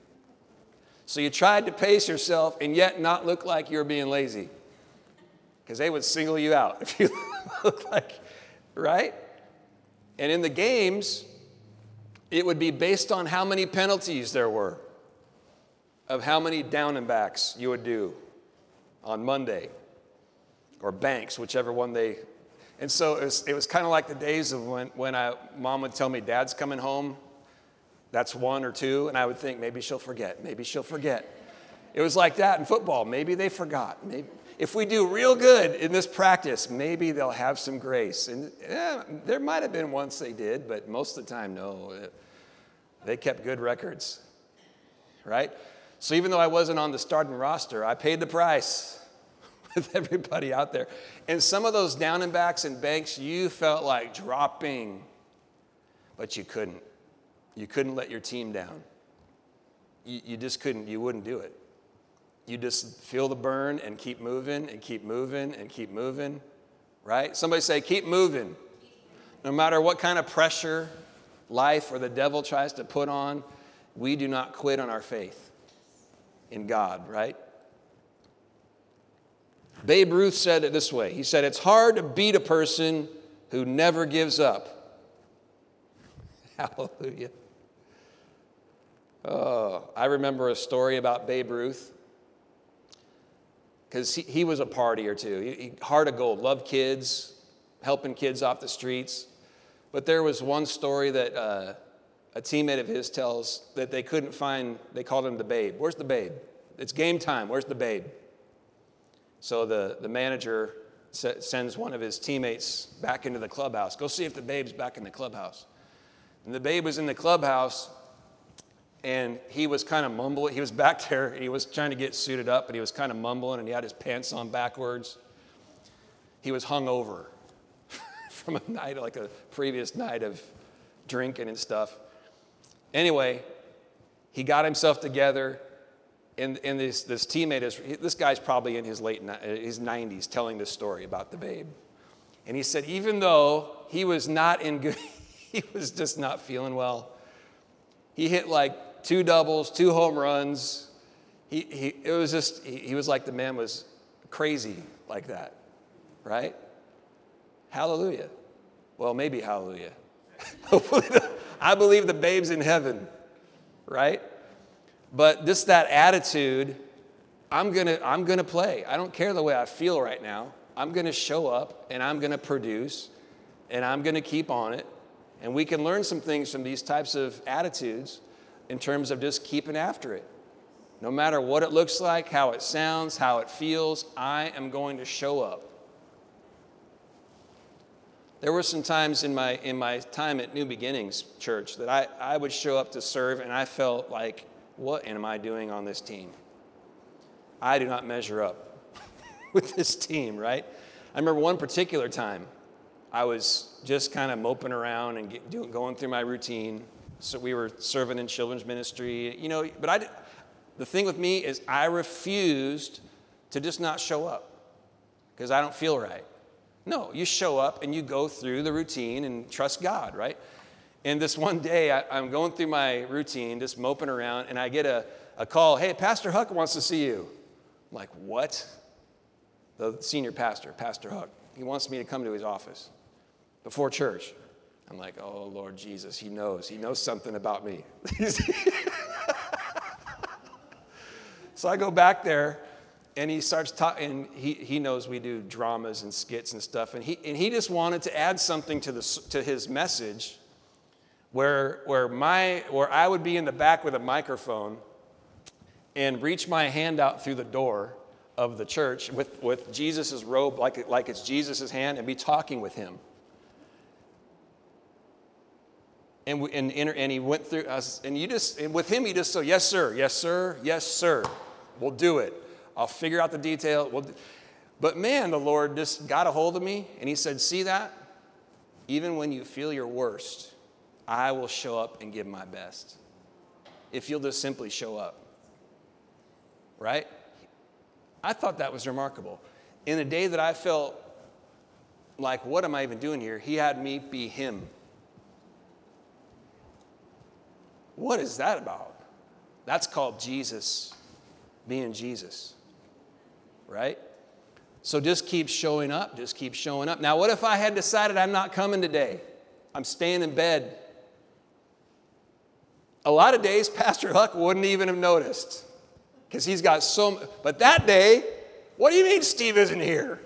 So you tried to pace yourself and yet not look like you were being lazy. Because they would single you out if you look like, right? And in the games, it would be based on how many penalties there were, of how many down and backs you would do on Monday, or banks, whichever one they. And so it was, it was kind of like the days of when, when I, Mom would tell me, Dad's coming home, that's one or two, and I would think, maybe she'll forget, maybe she'll forget. It was like that in football. Maybe they forgot. Maybe, if we do real good in this practice, maybe they'll have some grace. And yeah, there might have been once they did, but most of the time, no. They kept good records, right? So even though I wasn't on the starting roster, I paid the price with everybody out there. And some of those down and backs and banks, you felt like dropping, but you couldn't. You couldn't let your team down. You, you just couldn't. You wouldn't do it. You just feel the burn and keep moving and keep moving and keep moving, right? Somebody say, keep moving. No matter what kind of pressure life or the devil tries to put on, we do not quit on our faith in God, right? Babe Ruth said it this way. He said, it's hard to beat a person who never gives up. Hallelujah. Oh, I remember a story about Babe Ruth. Because he, he was a partier too. He, he, heart of gold, loved kids, helping kids off the streets. But there was one story that uh, a teammate of his tells that they couldn't find, they called him the babe. Where's the babe? It's game time. Where's the babe? So the, the manager s- sends one of his teammates back into the clubhouse. Go see if the babe's back in the clubhouse. And the babe was in the clubhouse, and he was kind of mumbling. He was back there, and he was trying to get suited up, and he was kind of mumbling, and he had his pants on backwards. He was hungover from a night, like a previous night of drinking and stuff. Anyway, he got himself together, and, and this, this teammate, is, this guy's probably in his late his nineties telling this story about the babe. And he said, even though he was not in good, he was just not feeling well. He hit like two doubles, two home runs. He, he, it was just, he, he was like the man was crazy like that, right? Hallelujah. Well, maybe hallelujah. I believe the babe's in heaven, right? But just that attitude, I'm gonna, I'm gonna play. I don't care the way I feel right now. I'm gonna show up and I'm gonna produce and I'm gonna keep on it. And we can learn some things from these types of attitudes in terms of just keeping after it. No matter what it looks like, how it sounds, how it feels, I am going to show up. There were some times in my in my time at New Beginnings Church that I, I would show up to serve and I felt like, what am I doing on this team? I do not measure up with this team, right? I remember one particular time I was just kind of moping around and get, doing, going through my routine. So we were serving in children's ministry, you know, but I the thing with me is I refused to just not show up because I don't feel right. No, you show up and you go through the routine and trust God, right? And this one day, I, I'm going through my routine, just moping around, and I get a, a call, hey, Pastor Huck wants to see you. I'm like, what? The senior pastor, Pastor Huck, he wants me to come to his office before church. I'm like, oh, Lord Jesus, he knows. He knows something about me. So I go back there, and he starts talking, and he, he knows we do dramas and skits and stuff, and he and he just wanted to add something to the to his message where where my where I would be in the back with a microphone and reach my hand out through the door of the church with, with Jesus' robe like, like it's Jesus' hand and be talking with him. And, we, and, and he went through us, and you just, and with him, he just said, yes, sir, yes, sir, yes, sir. We'll do it. I'll figure out the detail. We'll do. But man, the Lord just got a hold of me, and he said, see that? Even when you feel your worst, I will show up and give my best. If you'll just simply show up. Right? I thought that was remarkable. In a day that I felt like, what am I even doing here? He had me be him. What is that about? That's called Jesus being Jesus, right? So just keep showing up, just keep showing up. Now, what if I had decided I'm not coming today? I'm staying in bed. A lot of days, Pastor Huck wouldn't even have noticed because he's got so, but that day, what do you mean Steve isn't here?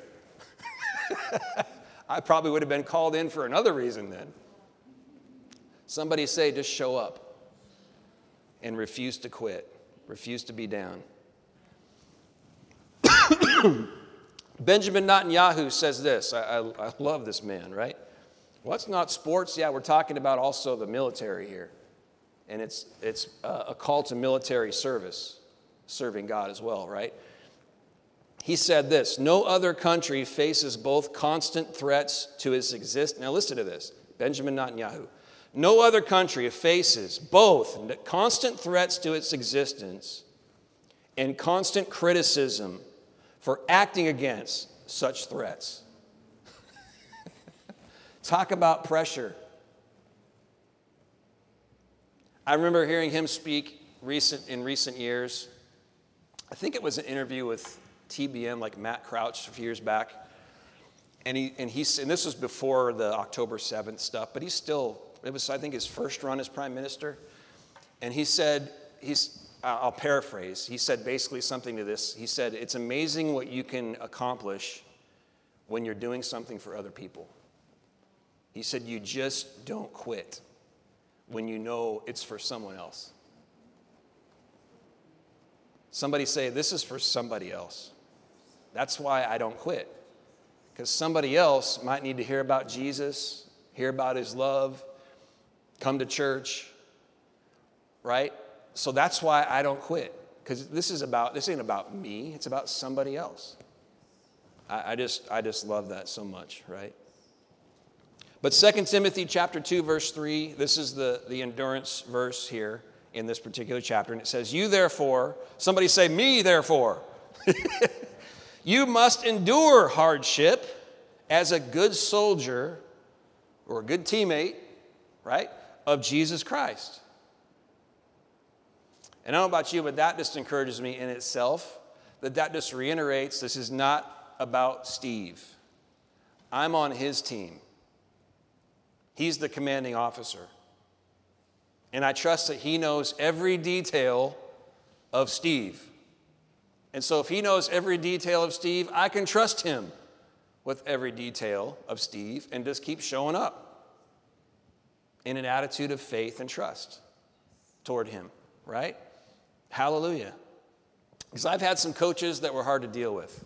I probably would have been called in for another reason then. Somebody say, just show up. And refuse to quit, refuse to be down. Benjamin Netanyahu says this. I, I, I love this man, right? Well, it's not sports. Yeah, we're talking about also the military here. And it's, it's uh, a call to military service, serving God as well, right? He said this, no other country faces both constant threats to its existence. Now listen to this, Benjamin Netanyahu. No other country faces both constant threats to its existence and constant criticism for acting against such threats. Talk about pressure. I remember hearing him speak recent in recent years. I think it was an interview with T B N, like Matt Crouch a few years back. And he and he and this was before the October seventh stuff, but he's still It was, I think, his first run as prime minister. And he said, he's, I'll paraphrase, he said basically something to this. He said, it's amazing what you can accomplish when you're doing something for other people. He said, you just don't quit when you know it's for someone else. Somebody say, this is for somebody else. That's why I don't quit. Because somebody else might need to hear about Jesus, hear about his love, come to church, right? So that's why I don't quit. Because this is about, this ain't about me, it's about somebody else. I, I just I just love that so much, right? But Second Timothy chapter two, verse three, this is the, the endurance verse here in this particular chapter. And it says, you therefore, somebody say, me therefore. You must endure hardship as a good soldier or a good teammate, right, of Jesus Christ. And I don't know about you, but that just encourages me in itself, that that just reiterates this is not about Steve. I'm on his team. He's the commanding officer. And I trust that he knows every detail of Steve. And so if he knows every detail of Steve, I can trust him with every detail of Steve and just keep showing up in an attitude of faith and trust toward him, right? Hallelujah. Because I've had some coaches that were hard to deal with.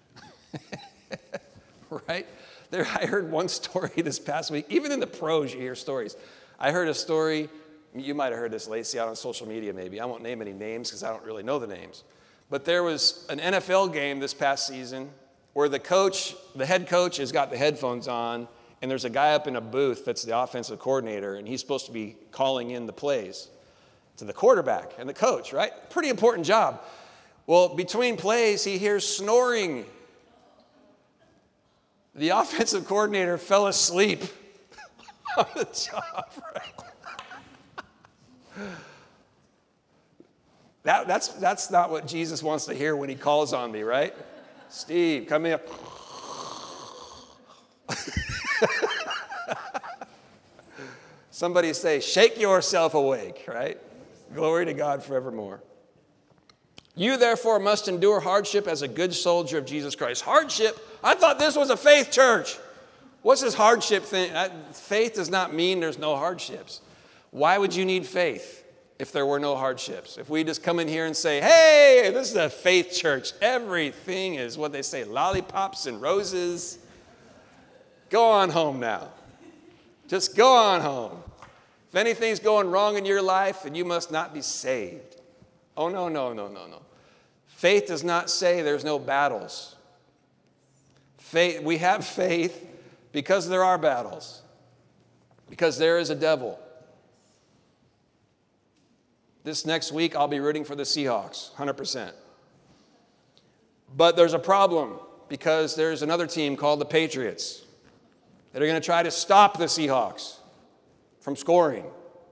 Right? There, I heard one story this past week. Even in the pros, you hear stories. I heard a story. You might have heard this, Lacey, out on social media maybe. I won't name any names because I don't really know the names. But there was an N F L game this past season where the coach, the head coach has got the headphones on, and there's a guy up in a booth that's the offensive coordinator, and he's supposed to be calling in the plays to the quarterback and the coach, right? Pretty important job. Well, between plays, he hears snoring. The offensive coordinator fell asleep on the job, right? That, that's, that's not what Jesus wants to hear when he calls on me, right? Steve, come here. Somebody say, shake yourself awake, right? Glory to God forevermore. You therefore must endure hardship as a good soldier of Jesus Christ. Hardship? I thought this was a faith church. What's this hardship thing? Faith does not mean there's no hardships. Why would you need faith if there were no hardships? If we just come in here and say, hey, this is a faith church. Everything is what they say, lollipops and roses. Go on home now. Just go on home. If anything's going wrong in your life, then you must not be saved. Oh, no, no, no, no, no. Faith does not say there's no battles. Faith, we have faith because there are battles, because there is a devil. This next week, I'll be rooting for the Seahawks, one hundred percent. But there's a problem because there's another team called the Patriots that are going to try to stop the Seahawks from scoring.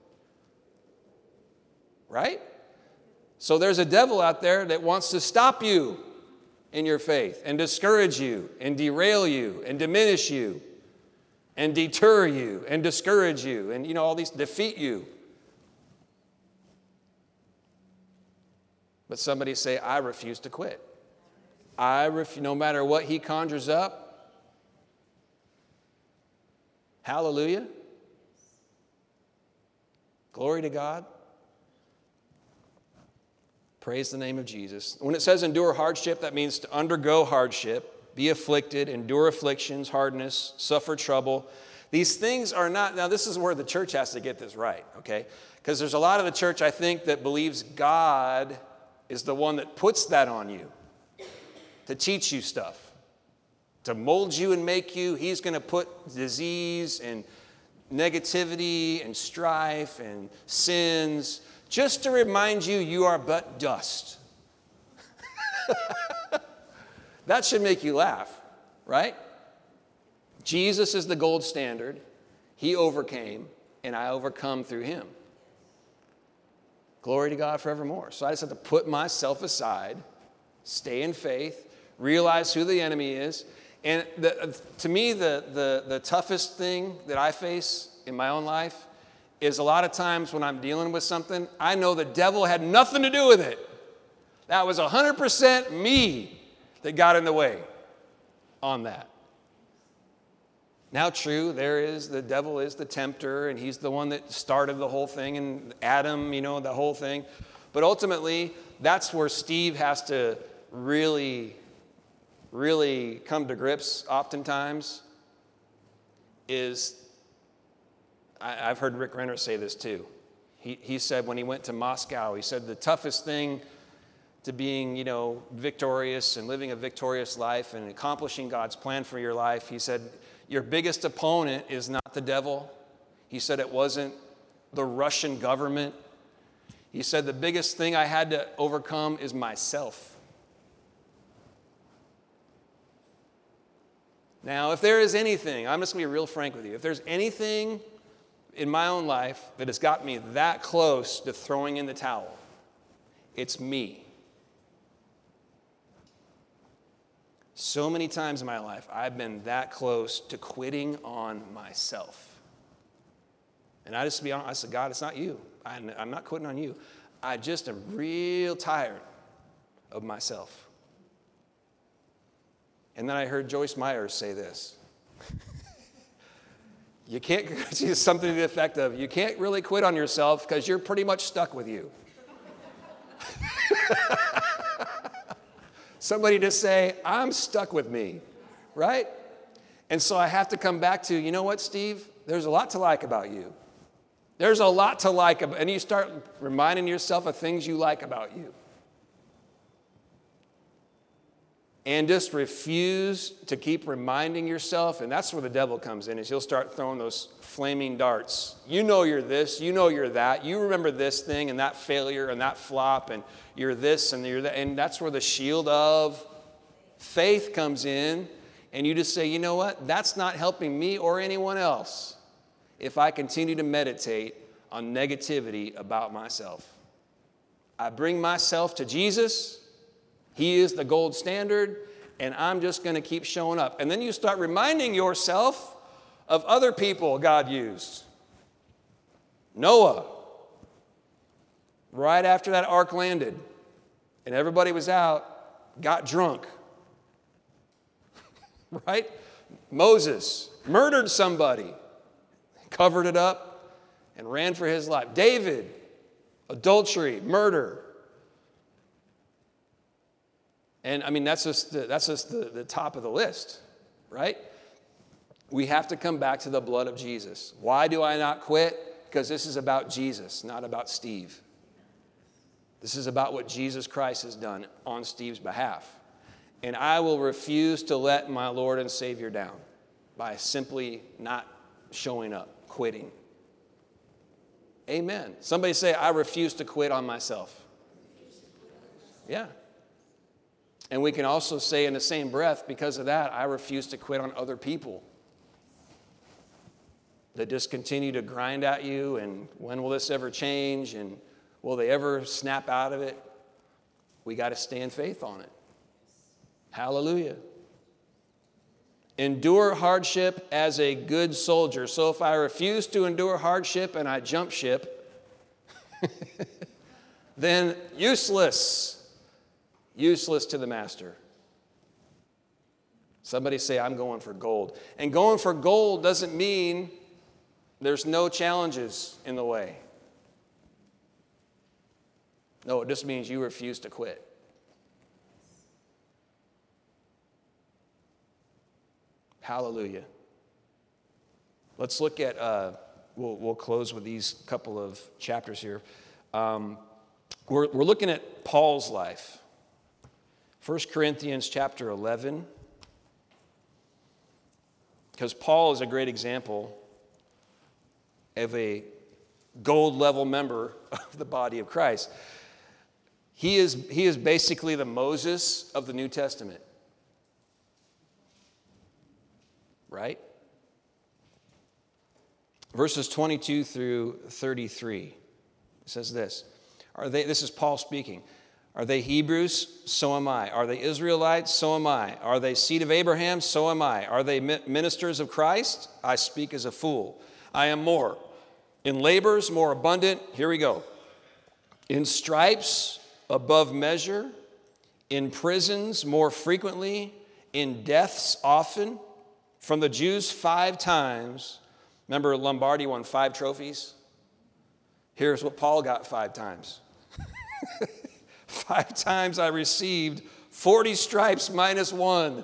Right? So there's a devil out there that wants to stop you in your faith and discourage you and derail you and diminish you and deter you and discourage you and, you know, all these, defeat you. But somebody say, I refuse to quit. I ref- no matter what he conjures up. Hallelujah. Glory to God. Praise the name of Jesus. When it says endure hardship, that means to undergo hardship, be afflicted, endure afflictions, hardness, suffer trouble. These things are not, now this is where the church has to get this right, okay? Because there's a lot of the church, I think, that believes God is the one that puts that on you to teach you stuff, to mold you and make you. He's going to put disease and negativity and strife and sins just to remind you you are but dust. That should make you laugh, right? Jesus is the gold standard. He overcame, and I overcome through him. Glory to God forevermore. So I just have to put myself aside, stay in faith, realize who the enemy is. And the, to me, the, the, the toughest thing that I face in my own life is a lot of times when I'm dealing with something, I know the devil had nothing to do with it. That was one hundred percent me that got in the way on that. Now, true, there is, the devil is the tempter, and he's the one that started the whole thing, and Adam, you know, the whole thing. But ultimately, that's where Steve has to really, really come to grips oftentimes, is, I, I've heard Rick Renner say this too. He, he said when he went to Moscow, he said the toughest thing to being, you know, victorious and living a victorious life and accomplishing God's plan for your life, he said, your biggest opponent is not the devil. He said it wasn't the Russian government. He said the biggest thing I had to overcome is myself. Now, if there is anything, I'm just going to be real frank with you. If there's anything in my own life that has got me that close to throwing in the towel, it's me. So many times in my life, I've been that close to quitting on myself. And I just, to be honest, I said, God, it's not you. I'm, I'm not quitting on you. I just am real tired of myself. And then I heard Joyce Myers say this. You can't, something to the effect of, you can't really quit on yourself because you're pretty much stuck with you. Somebody to say, I'm stuck with me, right? And so I have to come back to, you know what, Steve? There's a lot to like about you. There's a lot to like about, and you start reminding yourself of things you like about you. And just refuse to keep reminding yourself, and that's where the devil comes in, is he'll start throwing those flaming darts. You know you're this, you know you're that, you remember this thing and that failure and that flop, and you're this and you're that, and that's where the shield of faith comes in, and you just say, you know what, that's not helping me or anyone else if I continue to meditate on negativity about myself. I bring myself to Jesus. He is the gold standard, and I'm just going to keep showing up. And then you start reminding yourself of other people God used. Noah, right after that ark landed, and everybody was out, got drunk. Right? Moses murdered somebody, covered it up, and ran for his life. David, adultery, murder. And I mean, that's just the, that's just the, the top of the list, right? We have to come back to the blood of Jesus. Why do I not quit? Because this is about Jesus, not about Steve. This is about what Jesus Christ has done on Steve's behalf. And I will refuse to let my Lord and Savior down by simply not showing up, quitting. Amen. Somebody say, I refuse to quit on myself. Yeah. And we can also say in the same breath, because of that, I refuse to quit on other people that just continue to grind at you, and when will this ever change, and will they ever snap out of it? We got to stay in faith on it. Hallelujah. Endure hardship as a good soldier. So if I refuse to endure hardship and I jump ship, then useless, useless to the master. Somebody say, I'm going for gold. And going for gold doesn't mean there's no challenges in the way. No, it just means you refuse to quit. Hallelujah. Let's look at, uh, we'll, we'll close with these couple of chapters here. Um, we're, we're looking at Paul's life. First Corinthians chapter eleven. Because Paul is a great example of a gold level member of the body of Christ. He is, he is basically the Moses of the New Testament. Right? Verses twenty-two through thirty-three. It says this. Are they, this is Paul speaking. Are they Hebrews? So am I. Are they Israelites? So am I. Are they seed of Abraham? So am I. Are they ministers of Christ? I speak as a fool. I am more. In labors, more abundant. Here we go. In stripes, above measure. In prisons, more frequently. In deaths, often. From the Jews, five times. Remember, Lombardi won five trophies? Here's what Paul got five times. Five times I received forty stripes minus one.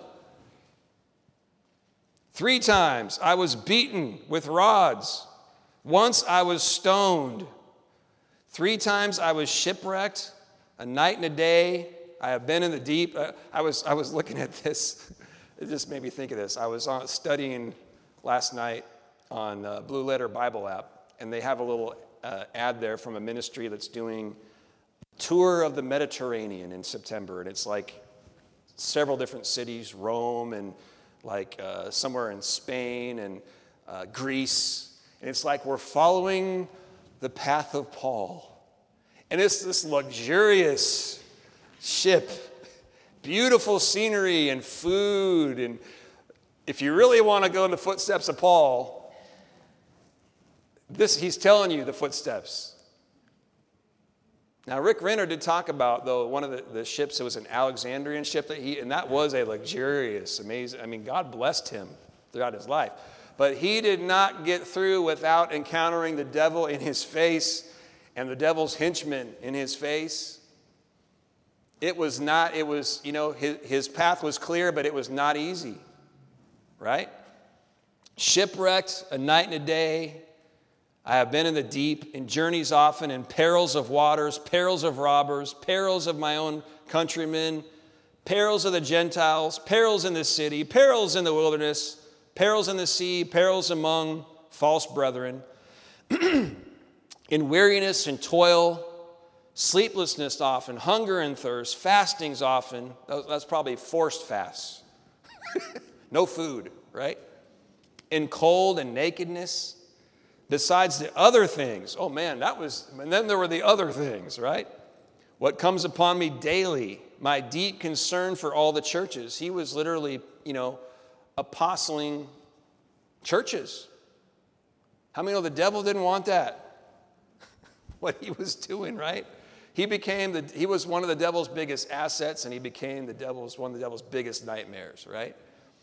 Three times I was beaten with rods. Once I was stoned. Three times I was shipwrecked. A night and a day I have been in the deep. I was, I was looking at this. It just made me think of this. I was on, studying last night on uh, Blue Letter Bible app, and they have a little uh, ad there from a ministry that's doing a tour of the Mediterranean in September, and it's like several different cities, Rome and like uh, somewhere in Spain and uh, Greece, and it's like we're following the path of Paul, and it's this luxurious ship. Beautiful scenery and food. And if you really want to go in the footsteps of Paul, this he's telling you the footsteps. Now, Rick Renner did talk about, though, one of the, the ships, it was an Alexandrian ship, that he, and that was a luxurious, amazing, I mean, God blessed him throughout his life. But he did not get through without encountering the devil in his face and the devil's henchmen in his face. It was not, it was, you know, his, his path was clear, but it was not easy, right? Shipwrecked a night and a day. I have been in the deep, in journeys often, in perils of waters, perils of robbers, perils of my own countrymen, perils of the Gentiles, perils in the city, perils in the wilderness, perils in the sea, perils among false brethren, in weariness and toil, sleeplessness often, hunger and thirst, fastings often. That's probably forced fasts. No food, right? In cold and nakedness. Besides the other things. Oh man, that was, and then there were the other things, right? What comes upon me daily, my deep concern for all the churches. He was literally, you know, apostling churches. How many know the devil didn't want that? What he was doing, right? He became the, he was one of the devil's biggest assets, and he became the devil's, one of the devil's biggest nightmares, right?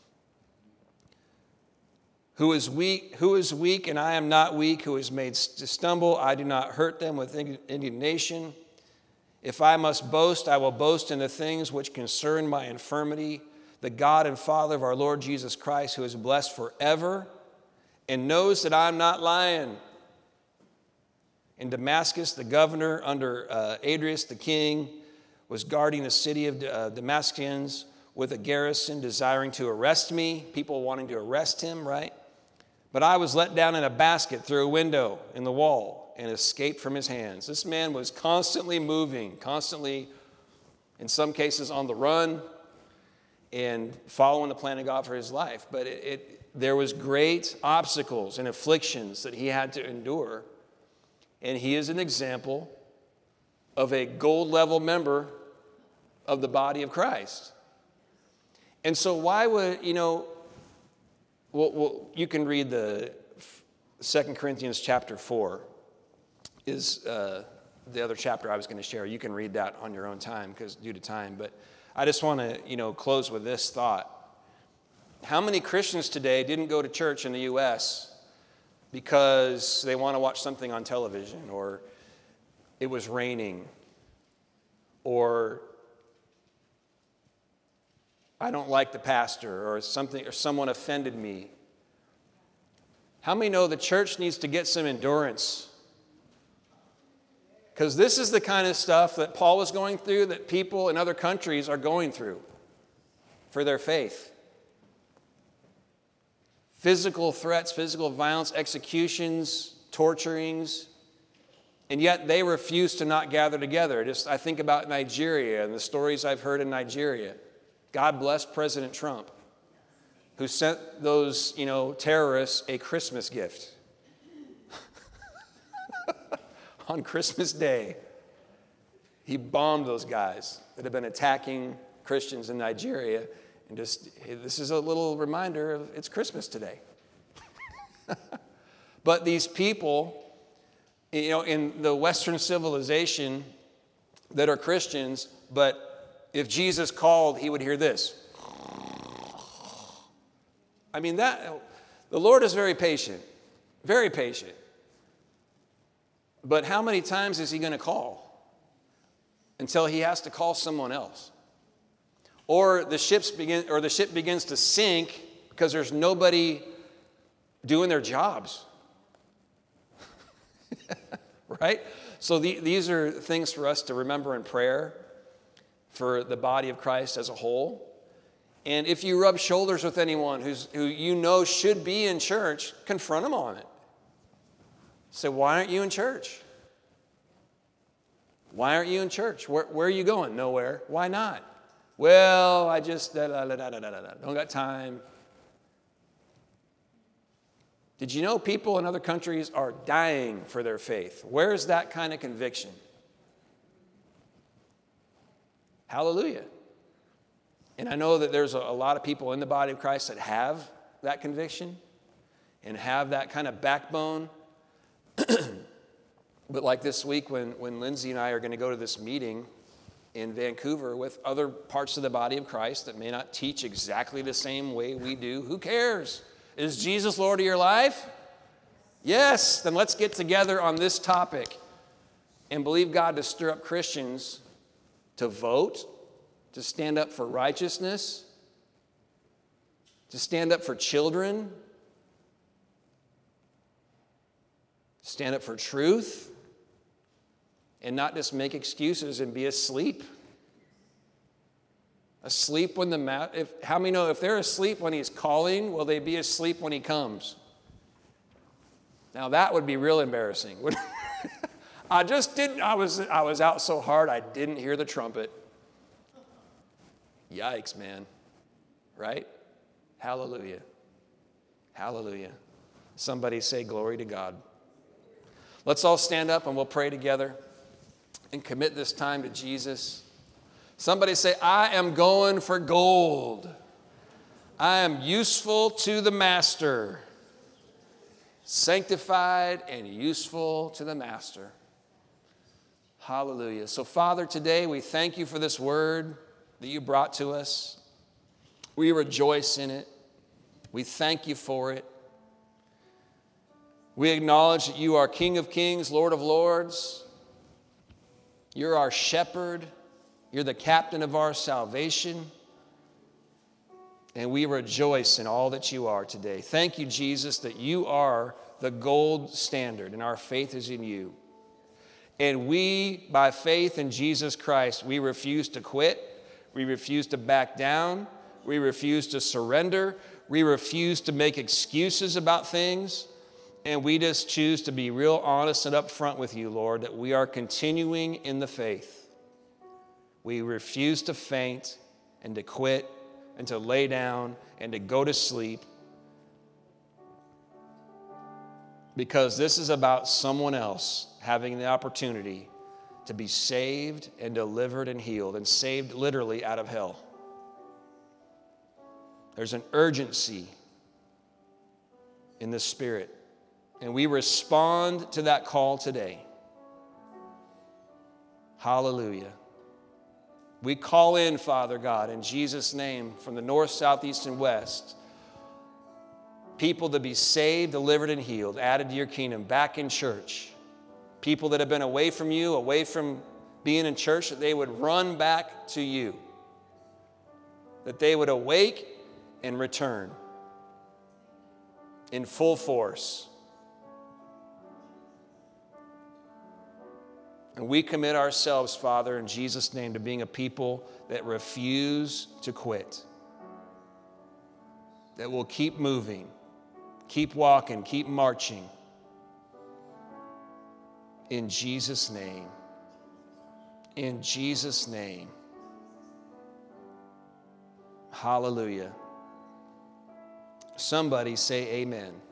Who is weak, who is weak, and I am not weak, who is made to stumble, I do not hurt them with indignation. If I must boast, I will boast in the things which concern my infirmity. The God and Father of our Lord Jesus Christ, who is blessed forever, and knows that I'm not lying. In Damascus, the governor under uh, Adrius the king was guarding the city of uh, Damascus with a garrison desiring to arrest me, people wanting to arrest him, right? But I was let down in a basket through a window in the wall and escaped from his hands. This man was constantly moving, constantly, in some cases, on the run and following the plan of God for his life. But it, it, there was great obstacles and afflictions that he had to endure. And he is an example of a gold-level member of the body of Christ. And so why would, you know, well, well you can read the Second Corinthians chapter four is uh, the other chapter I was going to share. You can read that on your own time because due to time. But I just want to, you know, close with this thought. How many Christians today didn't go to church in the U S because they want to watch something on television, or it was raining, or I don't like the pastor, or something, or someone offended me? How many know the church needs to get some endurance? Because this is the kind of stuff that Paul was going through, that people in other countries are going through for their faith. Physical threats, physical violence, executions, torturings, and yet they refuse to not gather together. Just I think about Nigeria and the stories I've heard in Nigeria. God bless President Trump, who sent those, you know, terrorists a Christmas gift on Christmas Day. He bombed those guys that have been attacking Christians in Nigeria. And just, this is a little reminder of it's Christmas today. But these people, you know, in the Western civilization that are Christians, but if Jesus called, he would hear this. I mean, that the Lord is very patient, very patient. But how many times is he going to call until he has to call someone else? Or the ships begin, or the ship begins to sink because there's nobody doing their jobs. Right? So the, these are things for us to remember in prayer for the body of Christ as a whole. And if you rub shoulders with anyone who's, who you know should be in church, confront them on it. Say, why aren't you in church? Why aren't you in church? Where, where are you going? Nowhere. Why not? Well, I just, da, da, da, da, da, da, da. Don't got time. Did you know people in other countries are dying for their faith? Where is that kind of conviction? Hallelujah. And I know that there's a, a lot of people in the body of Christ that have that conviction and have that kind of backbone. But like this week when, when Lindsay and I are going to go to this meeting in Vancouver with other parts of the body of Christ that may not teach exactly the same way we do. Who cares? Is Jesus Lord of your life? Yes, then let's get together on this topic and believe God to stir up Christians to vote, to stand up for righteousness, to stand up for children, stand up for truth, and not just make excuses and be asleep. Asleep when the ma- if how many know if they're asleep when he's calling, will they be asleep when he comes? Now that would be real embarrassing. I just didn't. I was I was out so hard I didn't hear the trumpet. Yikes, man! Right? Hallelujah! Hallelujah! Somebody say glory to God. Let's all stand up and we'll pray together and commit this time to Jesus. Somebody say, I am going for gold. I am useful to the master. Sanctified and useful to the master. Hallelujah. So, Father, today we thank you for this word that you brought to us. We rejoice in it. We thank you for it. We acknowledge that you are King of Kings, Lord of Lords. You're our shepherd. You're the captain of our salvation. And we rejoice in all that you are today. Thank you, Jesus, that you are the gold standard and our faith is in you. And we, by faith in Jesus Christ, we refuse to quit. We refuse to back down. We refuse to surrender. We refuse to make excuses about things. And we just choose to be real honest and upfront with you, Lord, that we are continuing in the faith. We refuse to faint and to quit and to lay down and to go to sleep, because this is about someone else having the opportunity to be saved and delivered and healed, and saved literally out of hell. There's an urgency in the Spirit, and we respond to that call today. Hallelujah. We call in, Father God, in Jesus' name, from the north, south, east, and west, people to be saved, delivered, and healed, added to your kingdom, back in church. People that have been away from you, away from being in church, that they would run back to you. That they would awake and return in full force. And we commit ourselves, Father, in Jesus' name, to being a people that refuse to quit. That will keep moving, keep walking, keep marching. In Jesus' name. In Jesus' name. Hallelujah. Somebody say amen.